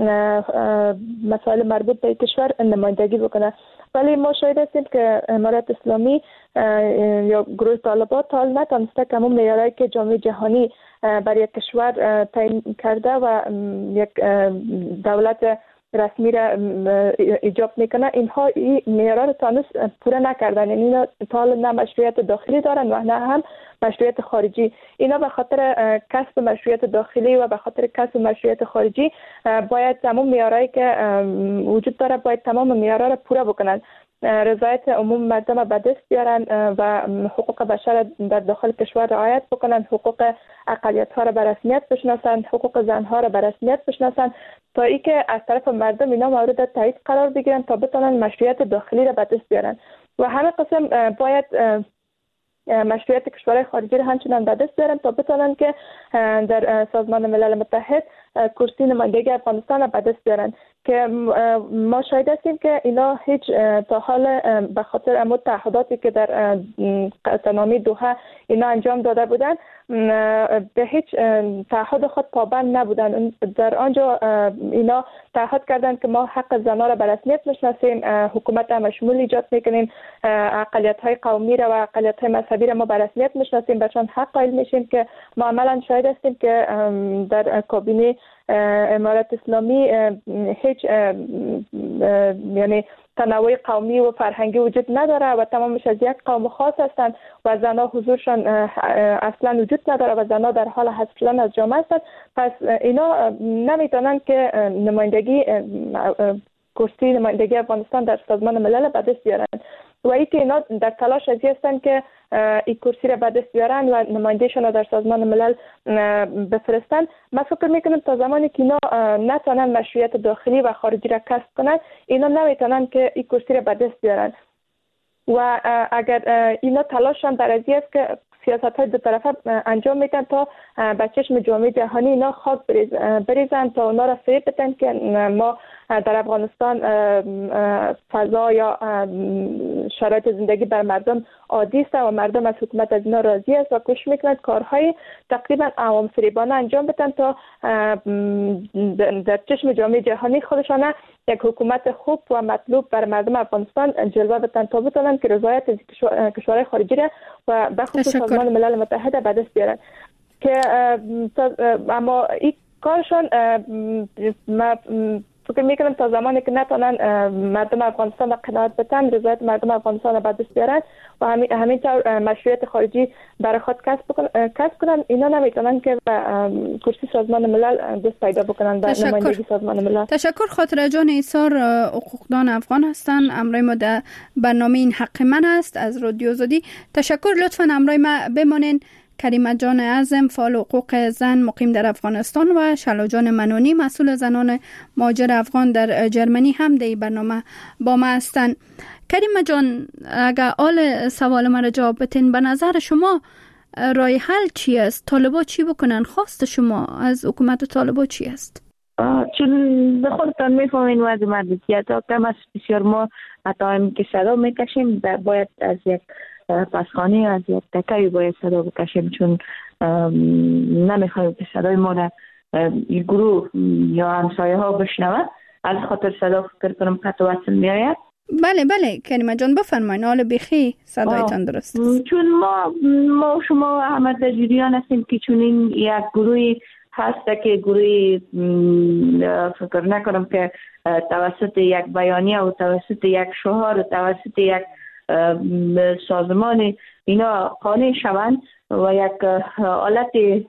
مسائل مربوط به کشور نمایندگی بکنه. ولی ما شاهد هستیم که امارت اسلامی یا گروه طالبان تا حال نتونسته که همون معیارهایی که جامعه جهانی برای یک کشور تعیین کرده و یک دولت رسمی را ایجاب میکنه، اینها این معیارها رو تانوس پوره نکردن. یعنی اینا تا حال نه مشروعیت داخلی دارن و نه هم مشروعیت خارجی. اینا به خاطر کسب مشروعیت داخلی و به خاطر کسب مشروعیت خارجی باید تمام معیارهایی که وجود داره باید تمام معیارها رو پوره بکنن. رضایت عموم مردم به دست بیارن و حقوق بشر در داخل کشور رعایت بکنن، حقوق اقلیت ها را به رسمیت بشناسن، حقوق زن ها را به رسمیت بشناسن، تا ای که از طرف مردم اینا مورد تایید قرار بگیرن تا بتونن مشروعیت داخلی را به دست بیارن. و همه قسم باید مشروعیت کشورهای خارجی را همچنان به دست بیارن تا بتونن که در سازمان ملل متحد کرسی نمایندگی افغانستان را به دست بیارن. که ما شاهد هستیم که اینا هیچ تا حال به خاطر امو تعهداتی که در قطعنامه دوحه اینا انجام داده بودن به هیچ تعهد خود پابند نبودن. در آنجا اینا تعهد کردند که ما حق زنان را به رسمیت میشناسیم، حکومت هم شمول ایجاد میکنیم، اقلیت های قومی را و اقلیت های مذهبی را ما به رسمیت میشناسیم، بهشان حق قائل میشیم که ما عملا شاهد هستیم که در کابینه امارت اسلامی هیچ یعنی تنوع قومی و فرهنگی وجود نداره و تمامش از یک قوم خاص هستند و زنها حضورشان اصلا وجود نداره و زنها در حال حذف شدن از جامعه هستند. پس اینا نمیتونن که نمایندگی کرسی نمایندگی افغانستان در سازمان ملل به دست بیارن و ای که اینا در تلاش ازی هستند که این کرسی را به دست بیارن و نمایندهشان را در سازمان ملل بفرستن. من فکر میکنم تا زمانی که اینا نتونن مشروعیت داخلی و خارجی را کسب کنن اینا نمیتونن که این کرسی را به دست بیارن و اگر اینا تلاششان در ازی است که سیاست های دو طرفه انجام میدن تا به چشم جامعه جهانی اینا خاک بریزن تا اونا را فریب بدن که ما در افغانستان فضا یا شرایط زندگی بر مردم عادی است و مردم از حکومت از اینا راضی است و کوشش میکنند کارهای تقریبا عوام فریبانه انجام بدن تا در چشم جامعه جهانی خودشان یک حکومت خوب و مطلوب بر مردم افغانستان جلوه بدن تا بتونن که رضایت از کشورهای خارجی را و به خصوص سازمان ملل متحد به دست بیارن که اما این کارشان ما فکر میکنم تا زمانی که نتونن مردم افغانستان را قناعت بدن رضایت مردم افغانستان را به دست بیارن و همین همینطور مشروعیت خارجی برای خود کسب کسب کنن اینا نمیتونن که کرسی سازمان ملل دست پیدا بکنن در نمایندگی سازمان ملل. تشکر. خاطره جان ایثار حقوقدان افغان هستند. امروز ما در برنامه این حق من است از رادیو آزادی. تشکر. لطفا امروز ما بمانین. کریمه جان اعظم فعال حقوق زن مقیم در افغانستان و شلا جان منونی مسئول زنان مهاجر افغان در جرمنی هم در برنامه با ما هستند. کریمه جان اگر آل سوال مرا جواب بتین به نظر شما رای حل چی است؟ طالبا چی بکنن؟ خواست شما از حکومت طالبا چی است؟ چون به خودتان میفهمین وضع محدودیت ها کم است. بسیار ما حتی هم که صدا میکشیم باید از یک پسخانه از یک تکایی باید صدا بکشیم چون نمیخوایم که صدای ما را این گروه یا همسایه ها بشنوه. از خاطر صدا فکر کنم قطع وصل میآید. بله بله کریمه جان بفرمایید. حال بخی صدایتان درست است. چون ما ما شما همه در جریان هستیم که چون این یک گروهی هست که گروهی فکر نکنم که توسط یک بیانیه و توسط یک شعار و توسط یک سازمان اینا قانع شوند و یک حالت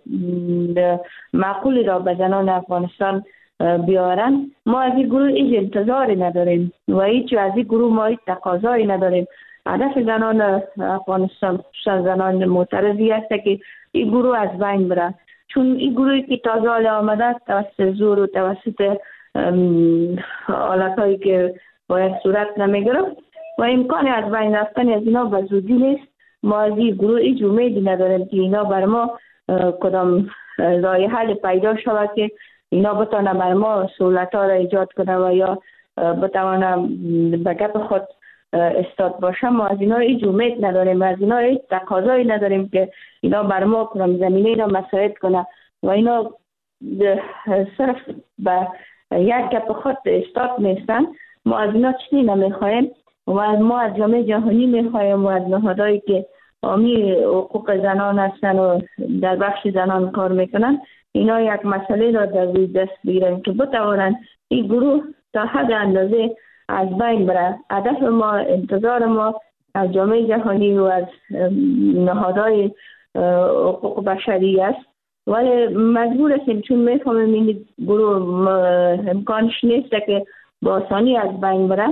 معقولی را به زنان افغانستان بیارن. ما از این گروه هیچ انتظاری نداریم و هیچ از این گروه ما هیچ تقاضایی نداریم. هدف زنان افغانستان خصوصا زنان معترضی است که این گروه از بین بره چون این گروهی که تازه حال آمده توسط زور و توسط حالتهایی که باید صورت نمیگرفت و امکان از بین رفتن از اینا به زودی نیست. ما از این گروه هیچ امیدی نداریم که اینا بر ما کدام راه حل پیدا شود که اینا بتونه بر ما سهولت ها را ایجاد کنه و یا بتونه به گپ خود استاد باشه. ما از اینا هیچ امید نداریم، از اینا هیچ تقاضایی نداریم که اینا بر ما کدام زمینه را مساعد کنه و اینا صرف به یک گپ خود استاد نیستن. ما از اینا چیزی نمیخوایم و ما از جامعه جهانی میخوایم و از نهادهایی که حامی حقوق زنان هستن و در بخش زنان کار میکنن اینا یک مسئله را در روی دست بگیرن که بتوانند این گروه تا حد اندازه از بین بره. هدف ما انتظار ما از جامعه جهانی و از نهادهای حقوق بشری است ولی مجبور هستیم چون میفهمیم این گروه امکانش نیست که با آسانی از بین بره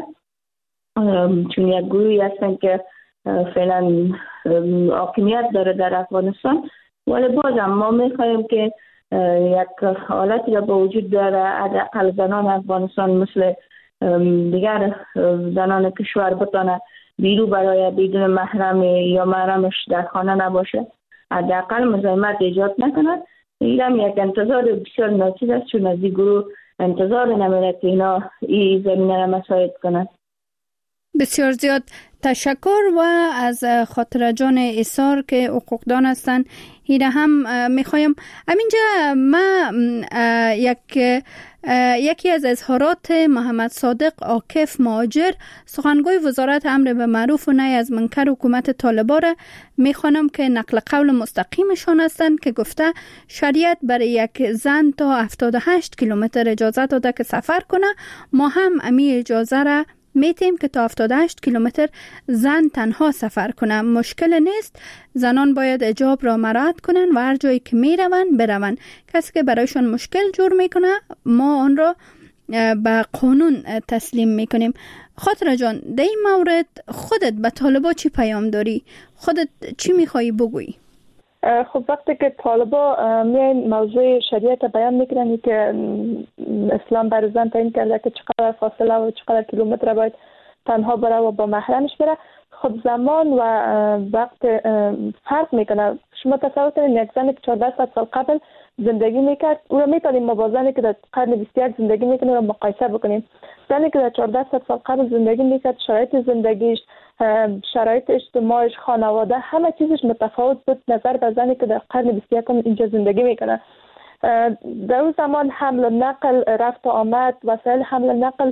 چون یک گروهی هستن که فعلا حاکمیت داره در افغانستان ولی بازم ما میخوایم که یک حالتی را به وجود داره حداقل زنان افغانستان مثل دیگر زنان کشور بتانه بیرو برای بدون محرم یا محرمش در خانه نباشه حداقل مزاحمت ایجاد نکنه. این هم یک انتظار بسیار ناچیز است چون از این گروه انتظار نمیره که اینا این زمینه را مساعد کنند. بسیار زیاد تشکر و از خاطر جان ایثار که حقوقدان هستند. ایره هم میخوایم همینجا ما یک یکی از اظهارات محمد صادق عاکف مهاجر سخنگوی وزارت امر به معروف و نهی از منکر حکومت طالبان را میخوانم که نقل قول مستقیمشان هستند که گفته شریعت برای یک زن تا هفتاد و هشت کیلومتر اجازه داده که سفر کنه. ما هم امی اجازه را میتیم که تا هفتاد و هشت کیلومتر زن تنها سفر کنه. مشکل نیست. زنان باید حجاب را مراعات کنن و هر جایی که میروند بروند. کسی که برایشان مشکل جور میکنه ما آن را به قانون تسلیم میکنیم. خاطر جان در این مورد خودت به طالبا چی پیام داری؟ خودت چی میخوایی بگویی؟ خب وقتی که طالبا میان موضوع شریعت بیان میکنن که اسلام بر زن تعیین کرده که چقدر فاصله و چقدر کیلومتر باید تنها بره و با محرمش بره، خب زمان و وقت فرق میکنه. شما تصور کنید یک زنی که چهارده سال قبل زندگی میکرد او را میتونیم با زنی که در قرن بیست و یک زندگی میکنه او را مقایسه بکنیم. زنی که در چهارده سال قبل زندگی میکرد شرایط زندگیش، شرایط اجتماعیش، خانواده، همه چیزش متفاوت بود نظر به زنی که در قرن بیست و یک اینجا زندگی میکنه. در اون زمان حمل و نقل، رفت و آمد، وسایل حمل و نقل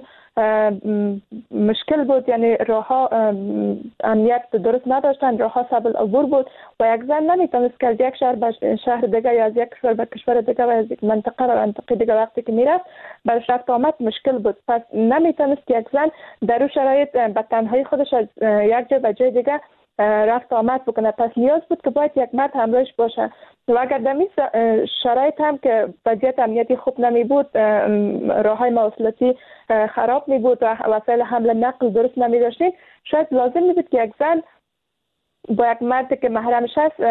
مشکل بود، یعنی راهها امنیت درست نداشتن، راهها سبل العبور بود و یک زن نمیتونست که از یک شهر به شهر دیگه یا از یک کشور به کشور دیگه و از یک منطقه به منطقه دیگه وقتی که میرفت برش رفت و آمد مشکل بود. پس نمیتونست یک زن در اون شرایط به تنهایی خودش از یک جای به جای دیگه رفت آمد بکنه. پس نیاز بود که باید یک مرد همراهش باشه و اگر در این شرایط هم که وضعیت امنیتی خوب نمی بود، راههای مواصلاتی خراب می بود و وسایل حمل نقل درست نمی داشتیم، شاید لازم می بود که یک زن با یک مرد که محرمش هست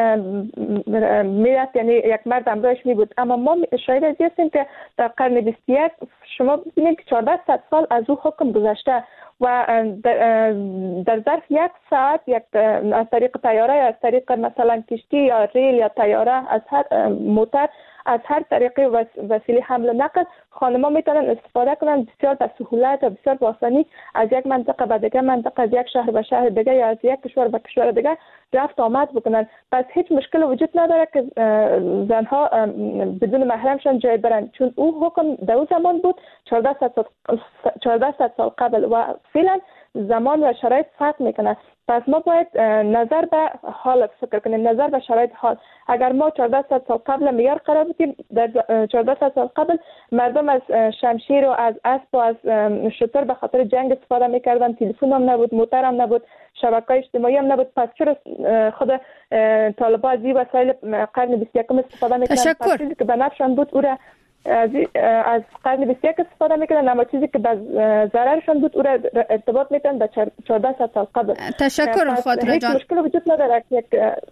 میرفت، یعنی یک مرد همراهش می بود. اما ما شاید از هستیم که در قرن بیست و یک شما ببینید که چهارده سال از او حکم گذشته و در ظرف یک ساعت یک از طریق طیاره یا از طریق مثلا کشتی یا ریل یا طیاره، از هر موتر، از هر طریقی وسیله حمل و نقل خانم‌ها میتونن استفاده کنن بسیار به سهولت و بسیار با آسانی از یک منطقه به دیگه منطقه، از یک شهر به شهر دیگه یا از یک کشور به کشور دیگه رفت آمد بکنن. پس هیچ مشکل وجود نداره که زنها بدون محرمشان جای برن، چون او حکم در اون زمان بود چهارده سال قبل و فعلا زمان و شرایط فرق میکنه. پس ما باید نظر به حال فکر کنیم، نظر به شرایط حال. اگر ما چهارده سال قبل معیار قرار بودیم، در چهارده سال قبل مردم از شمشیر و از اسب و از شتر به خاطر جنگ استفاده میکردن، تلفن هم نبود، موتر هم نبود، شبکه اجتماعی هم نبود. پس چرا خود طالبان از این وسایل قرن بیست و یک استفاده میکنن؟ تشکر. چیزی که به نفعشان بود او را از از قرن بیست و یک استفاده میکنن، اما چیزی که به ضررشان بود او را ارتباط میتن به چهارده سال قبل. تشکر خاطر جان. مشکل وجود نداره یک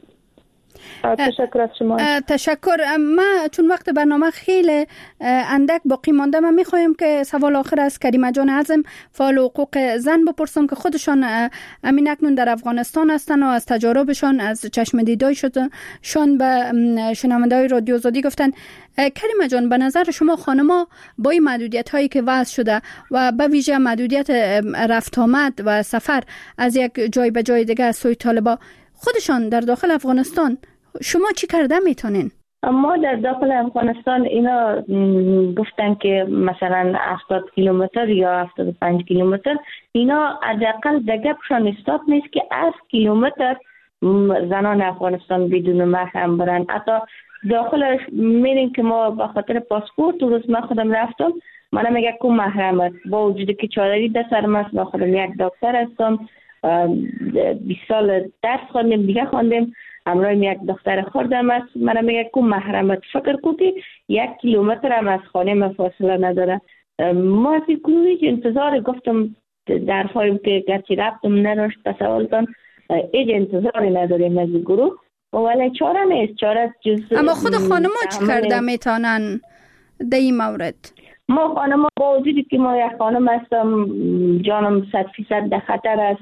تشکر از شما. تشکر. ما چون وقت برنامه خیلی اندک باقی مانده، من میخوایم که سوال آخر از کریمه جان اعظم فعال حقوق زن بپرسم که خودشان امین اکنون در افغانستان هستن و از تجاربشان از چشم دیدای شدن به شنونده‌های رادیو آزادی گفتن. کریمه جان، به نظر شما خانم‌ها با این محدودیت هایی که وضع شده و به ویژه محدودیت رفت آمد و سفر از یک جای به جای دیگه از سوی طالبان خودشان در داخل افغانستان، شما چی کرده میتونین؟ ما در داخل افغانستان اینا گفتن که مثلا هفتاد کیلومتر یا هفتاد و پنج کیلومتر، اینا حداقل دگرشان استاپ نیست که هفت کیلومتر زنان افغانستان بدون محرم برن. حتی داخلش میرین که ما به خاطر پاسپورت روز من خودم رفتم، منم میگه کو محرم است، با وجودی که چادری در سرم است، با خودم یک دکتر هستم، بیست سال درس خواندیم دیگه خواندیم، همراه یک دختر خوردم است، منم میگه کو محرمت. فکر کو که یک کیلومتر هم از خانه من فاصله نداره. ما از این گروهی که انتظار گفتم در فایم که گرچه رفتم نداشت تسوالتان ایج انتظاری نداریم از این گروه، ولی چاره نیست. چاره جز اما خود خانم ها چی کرده میتونن در این مورد؟ ما خانم ها با وجودی که ما یک خانم هستم، جانم صد فیصد در خطر است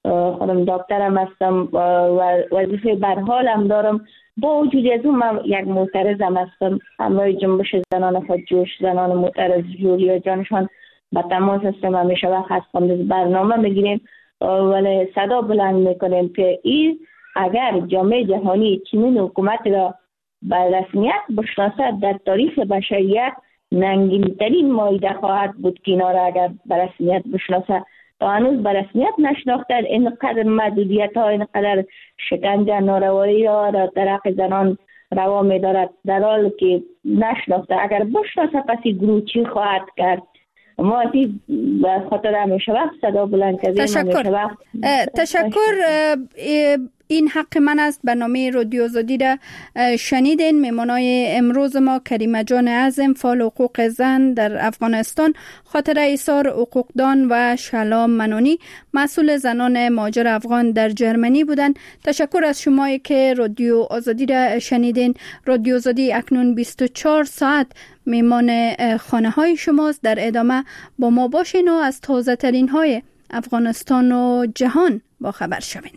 خودم دکترم هستم و وظیفه برحالم دارم. با وجود از اون من یک معترضم هستم. همراه جنبش زنان خودجوش، زنان معترض جولیا جانشان با تماس هستم. همیشه وقت هست برنامه میگیریم ولی صدا بلند میکنیم که این اگر جامعه جهانی چنین حکومت را به رسمیت بشناسد در تاریخ بشریت ننگین ترین مایده خواهد بود که اینا را اگر به رسمیت بشناسد. تا هنوز به رسمیت نشناخته اینقدر محدودیت ها، اینقدر شکنجه ناروایی ها در طرف زنان روا می دارد، در حال که نشناخته اگر بشناسه پسی گروه چی خواهد کرد. ما ازی به خاطر همیشه وقت صدا بلند کردیم. تشکر. تشکر. این حق من است. برنامه رادیو آزادی را شنیدین. میمانای امروز ما کریمه جان اعظم، فعال حقوق زن در افغانستان، خاطره ایثار حقوقدان و شلام منونی، مسئول زنان مهاجر افغان در جرمنی بودند. تشکر از شمایی که رادیو آزادی را شنیدین. رادیو آزادی اکنون بیست و چهار ساعت میمان خانه های شماست. در ادامه با ما باشین و از تازه ترین های افغانستان و جهان با خبر شوین.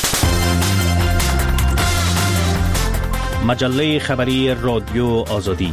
مجله خبری رادیو آزادی.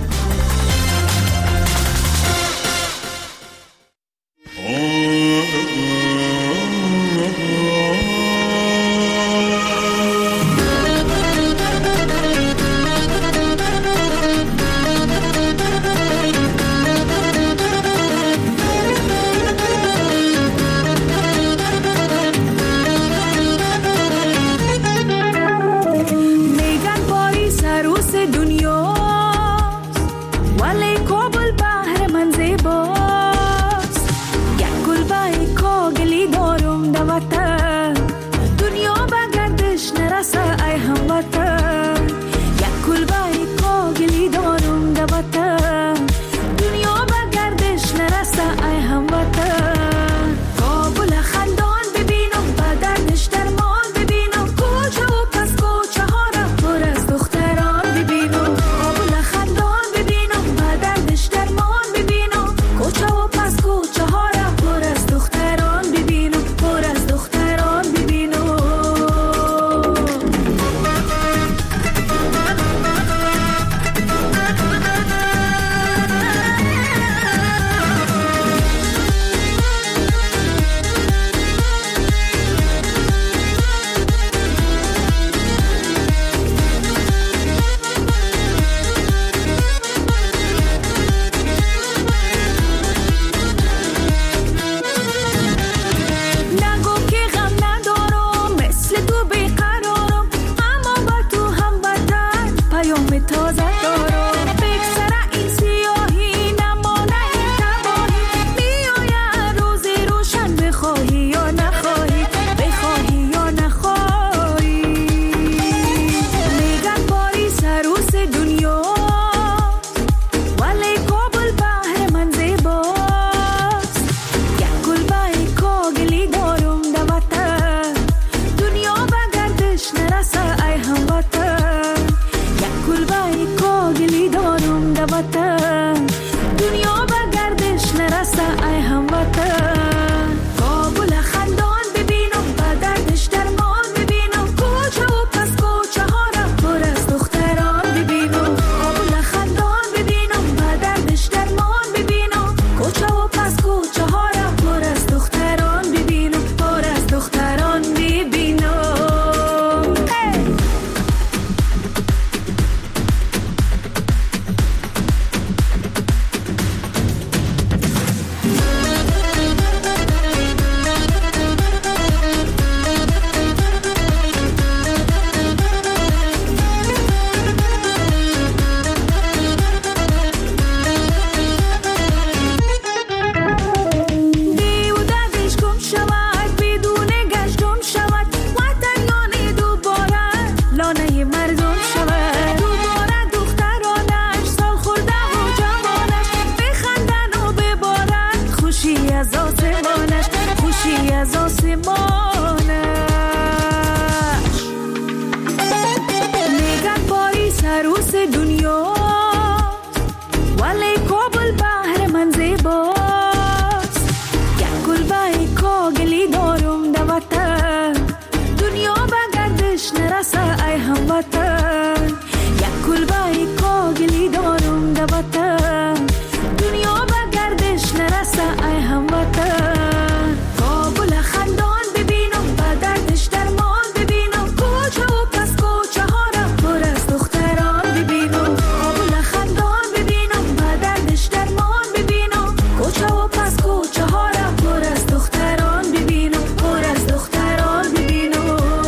ای هموطن، یک کلبه کاغلی دارم در وطن، دنیا به گردش نرسه ای هموطن. کابل خندان ببینم به دردش درمان ببینم، کوچه و پس کوچه ها را پر از دختران ببینم. کابل خندان ببینم به دردش درمان ببینم، کوچه و پس کوچه ها را پر از دختران ببینم، پر از دختران ببینم.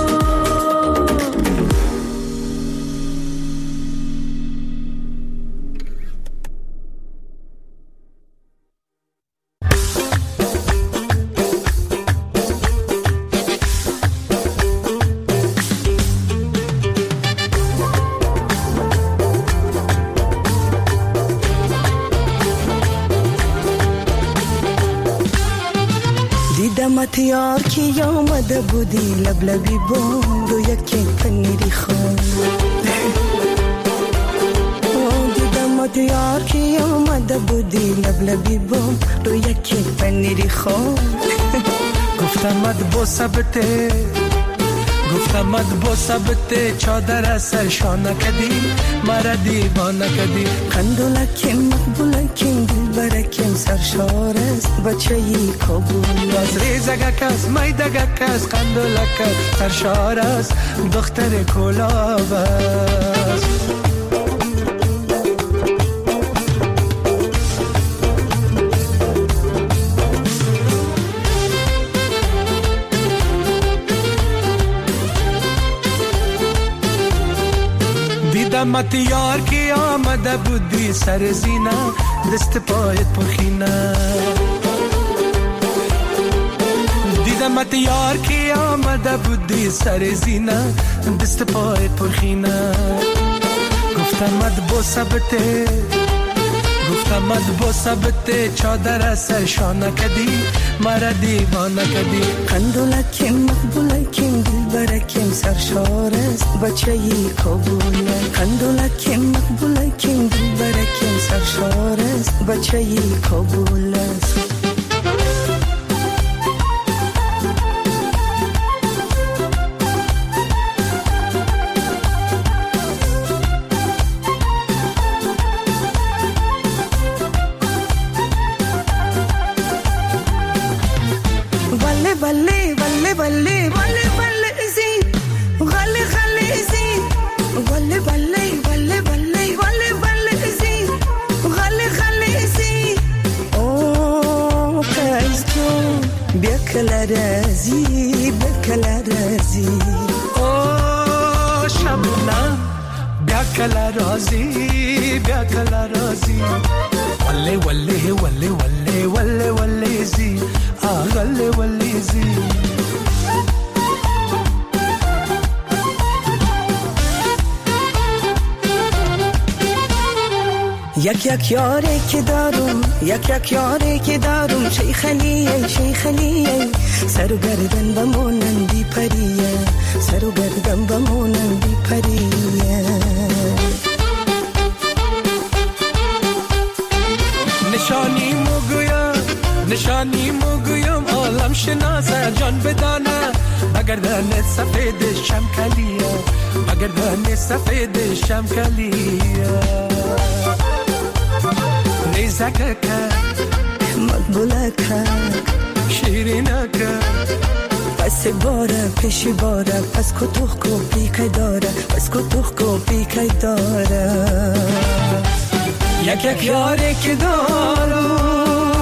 دیدمت یار کی آمده بودی لبلبی بام رو یکی پنیری خان. دیدمت یار کی آمده بودی لبلبی بام رو یکی پنیری خان. گفتمت با ثبته گفتمت با ثبته چادر سرشانه کدی مرا دیوانه کدی. قندولکیم مقبولکیم دلبرکیم سرشار است بچه ای کابل. از ریزگه کس میدگه کس قندولک سرشار است دختر کلاب است. دیدمت یار کی آمده بودی سر زینه دست پایت پرخینه. دیدمت یار کی آمده بودی سر زینه دست پایت پرخینه. گفتمت با ثبته گفتمت با ثبته چادر سرشانه کدی مرا دیوانه کدی. قندولکیم مقبولکیم دلبرکیم سرشار است بچه ای کابل. قندولکیم مقبولکیم دلبرکیم سرشار است بچه ای کابل است. بله بله بله بله بله زی غله غله زی بله بله بله بله بله بله زی غله غله زی. او کایز تو بیا کلا رازی بیا کلا رازی. او شبنم بیا کلا رازی بیا کلا رازی. وله وله وله وله وله وله زی آغله وله زی. یک یک یاری که دارم یک یک یاری که دارم شیخ علیه شیخ علیه. سر و گردن بمونن بی پریه سر و گردن بمونن بی پریه. نشانی مگویم نشانی مگویم عالم شناسه جان بدانه مگر دن سفید شمکلیه مگر دن سفید شمکلیه. نیزکه که مقبوله که شیرینه که پس باره پیشی باره پس کتوخ کو پیکای داره پس کتوخ کو پیکای داره. یک یک یاری که دارم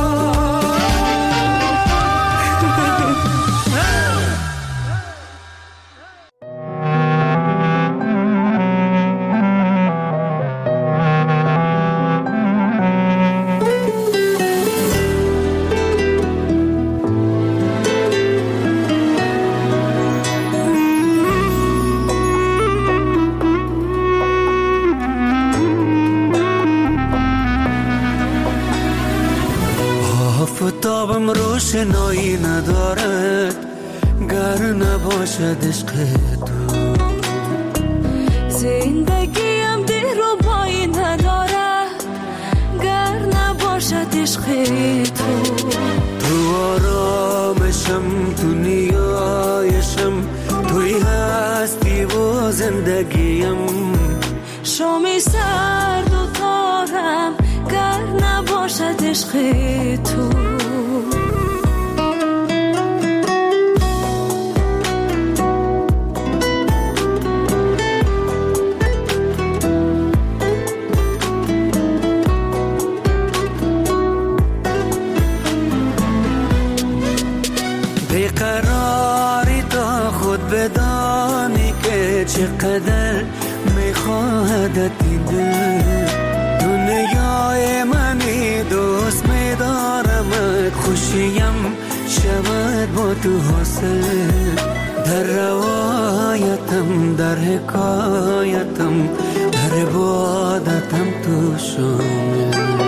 آفتابم روشنایی ندارد گر نباشد عشق تو. زندگیم دلربایی ندارد گر نباشد عشق تو. تو آرامشم تو نیایشم توی هر هستی و زندگیم. شامی سرد و تارم گر نباشد عشق تو. بیقراری تا خود بدانی که چقدر میخواهدت این دل. دنیای منی دوست میدارمت، خوشیم شود با تو حاصل. در روایتم در حکایتم در عبادتم تو شامل.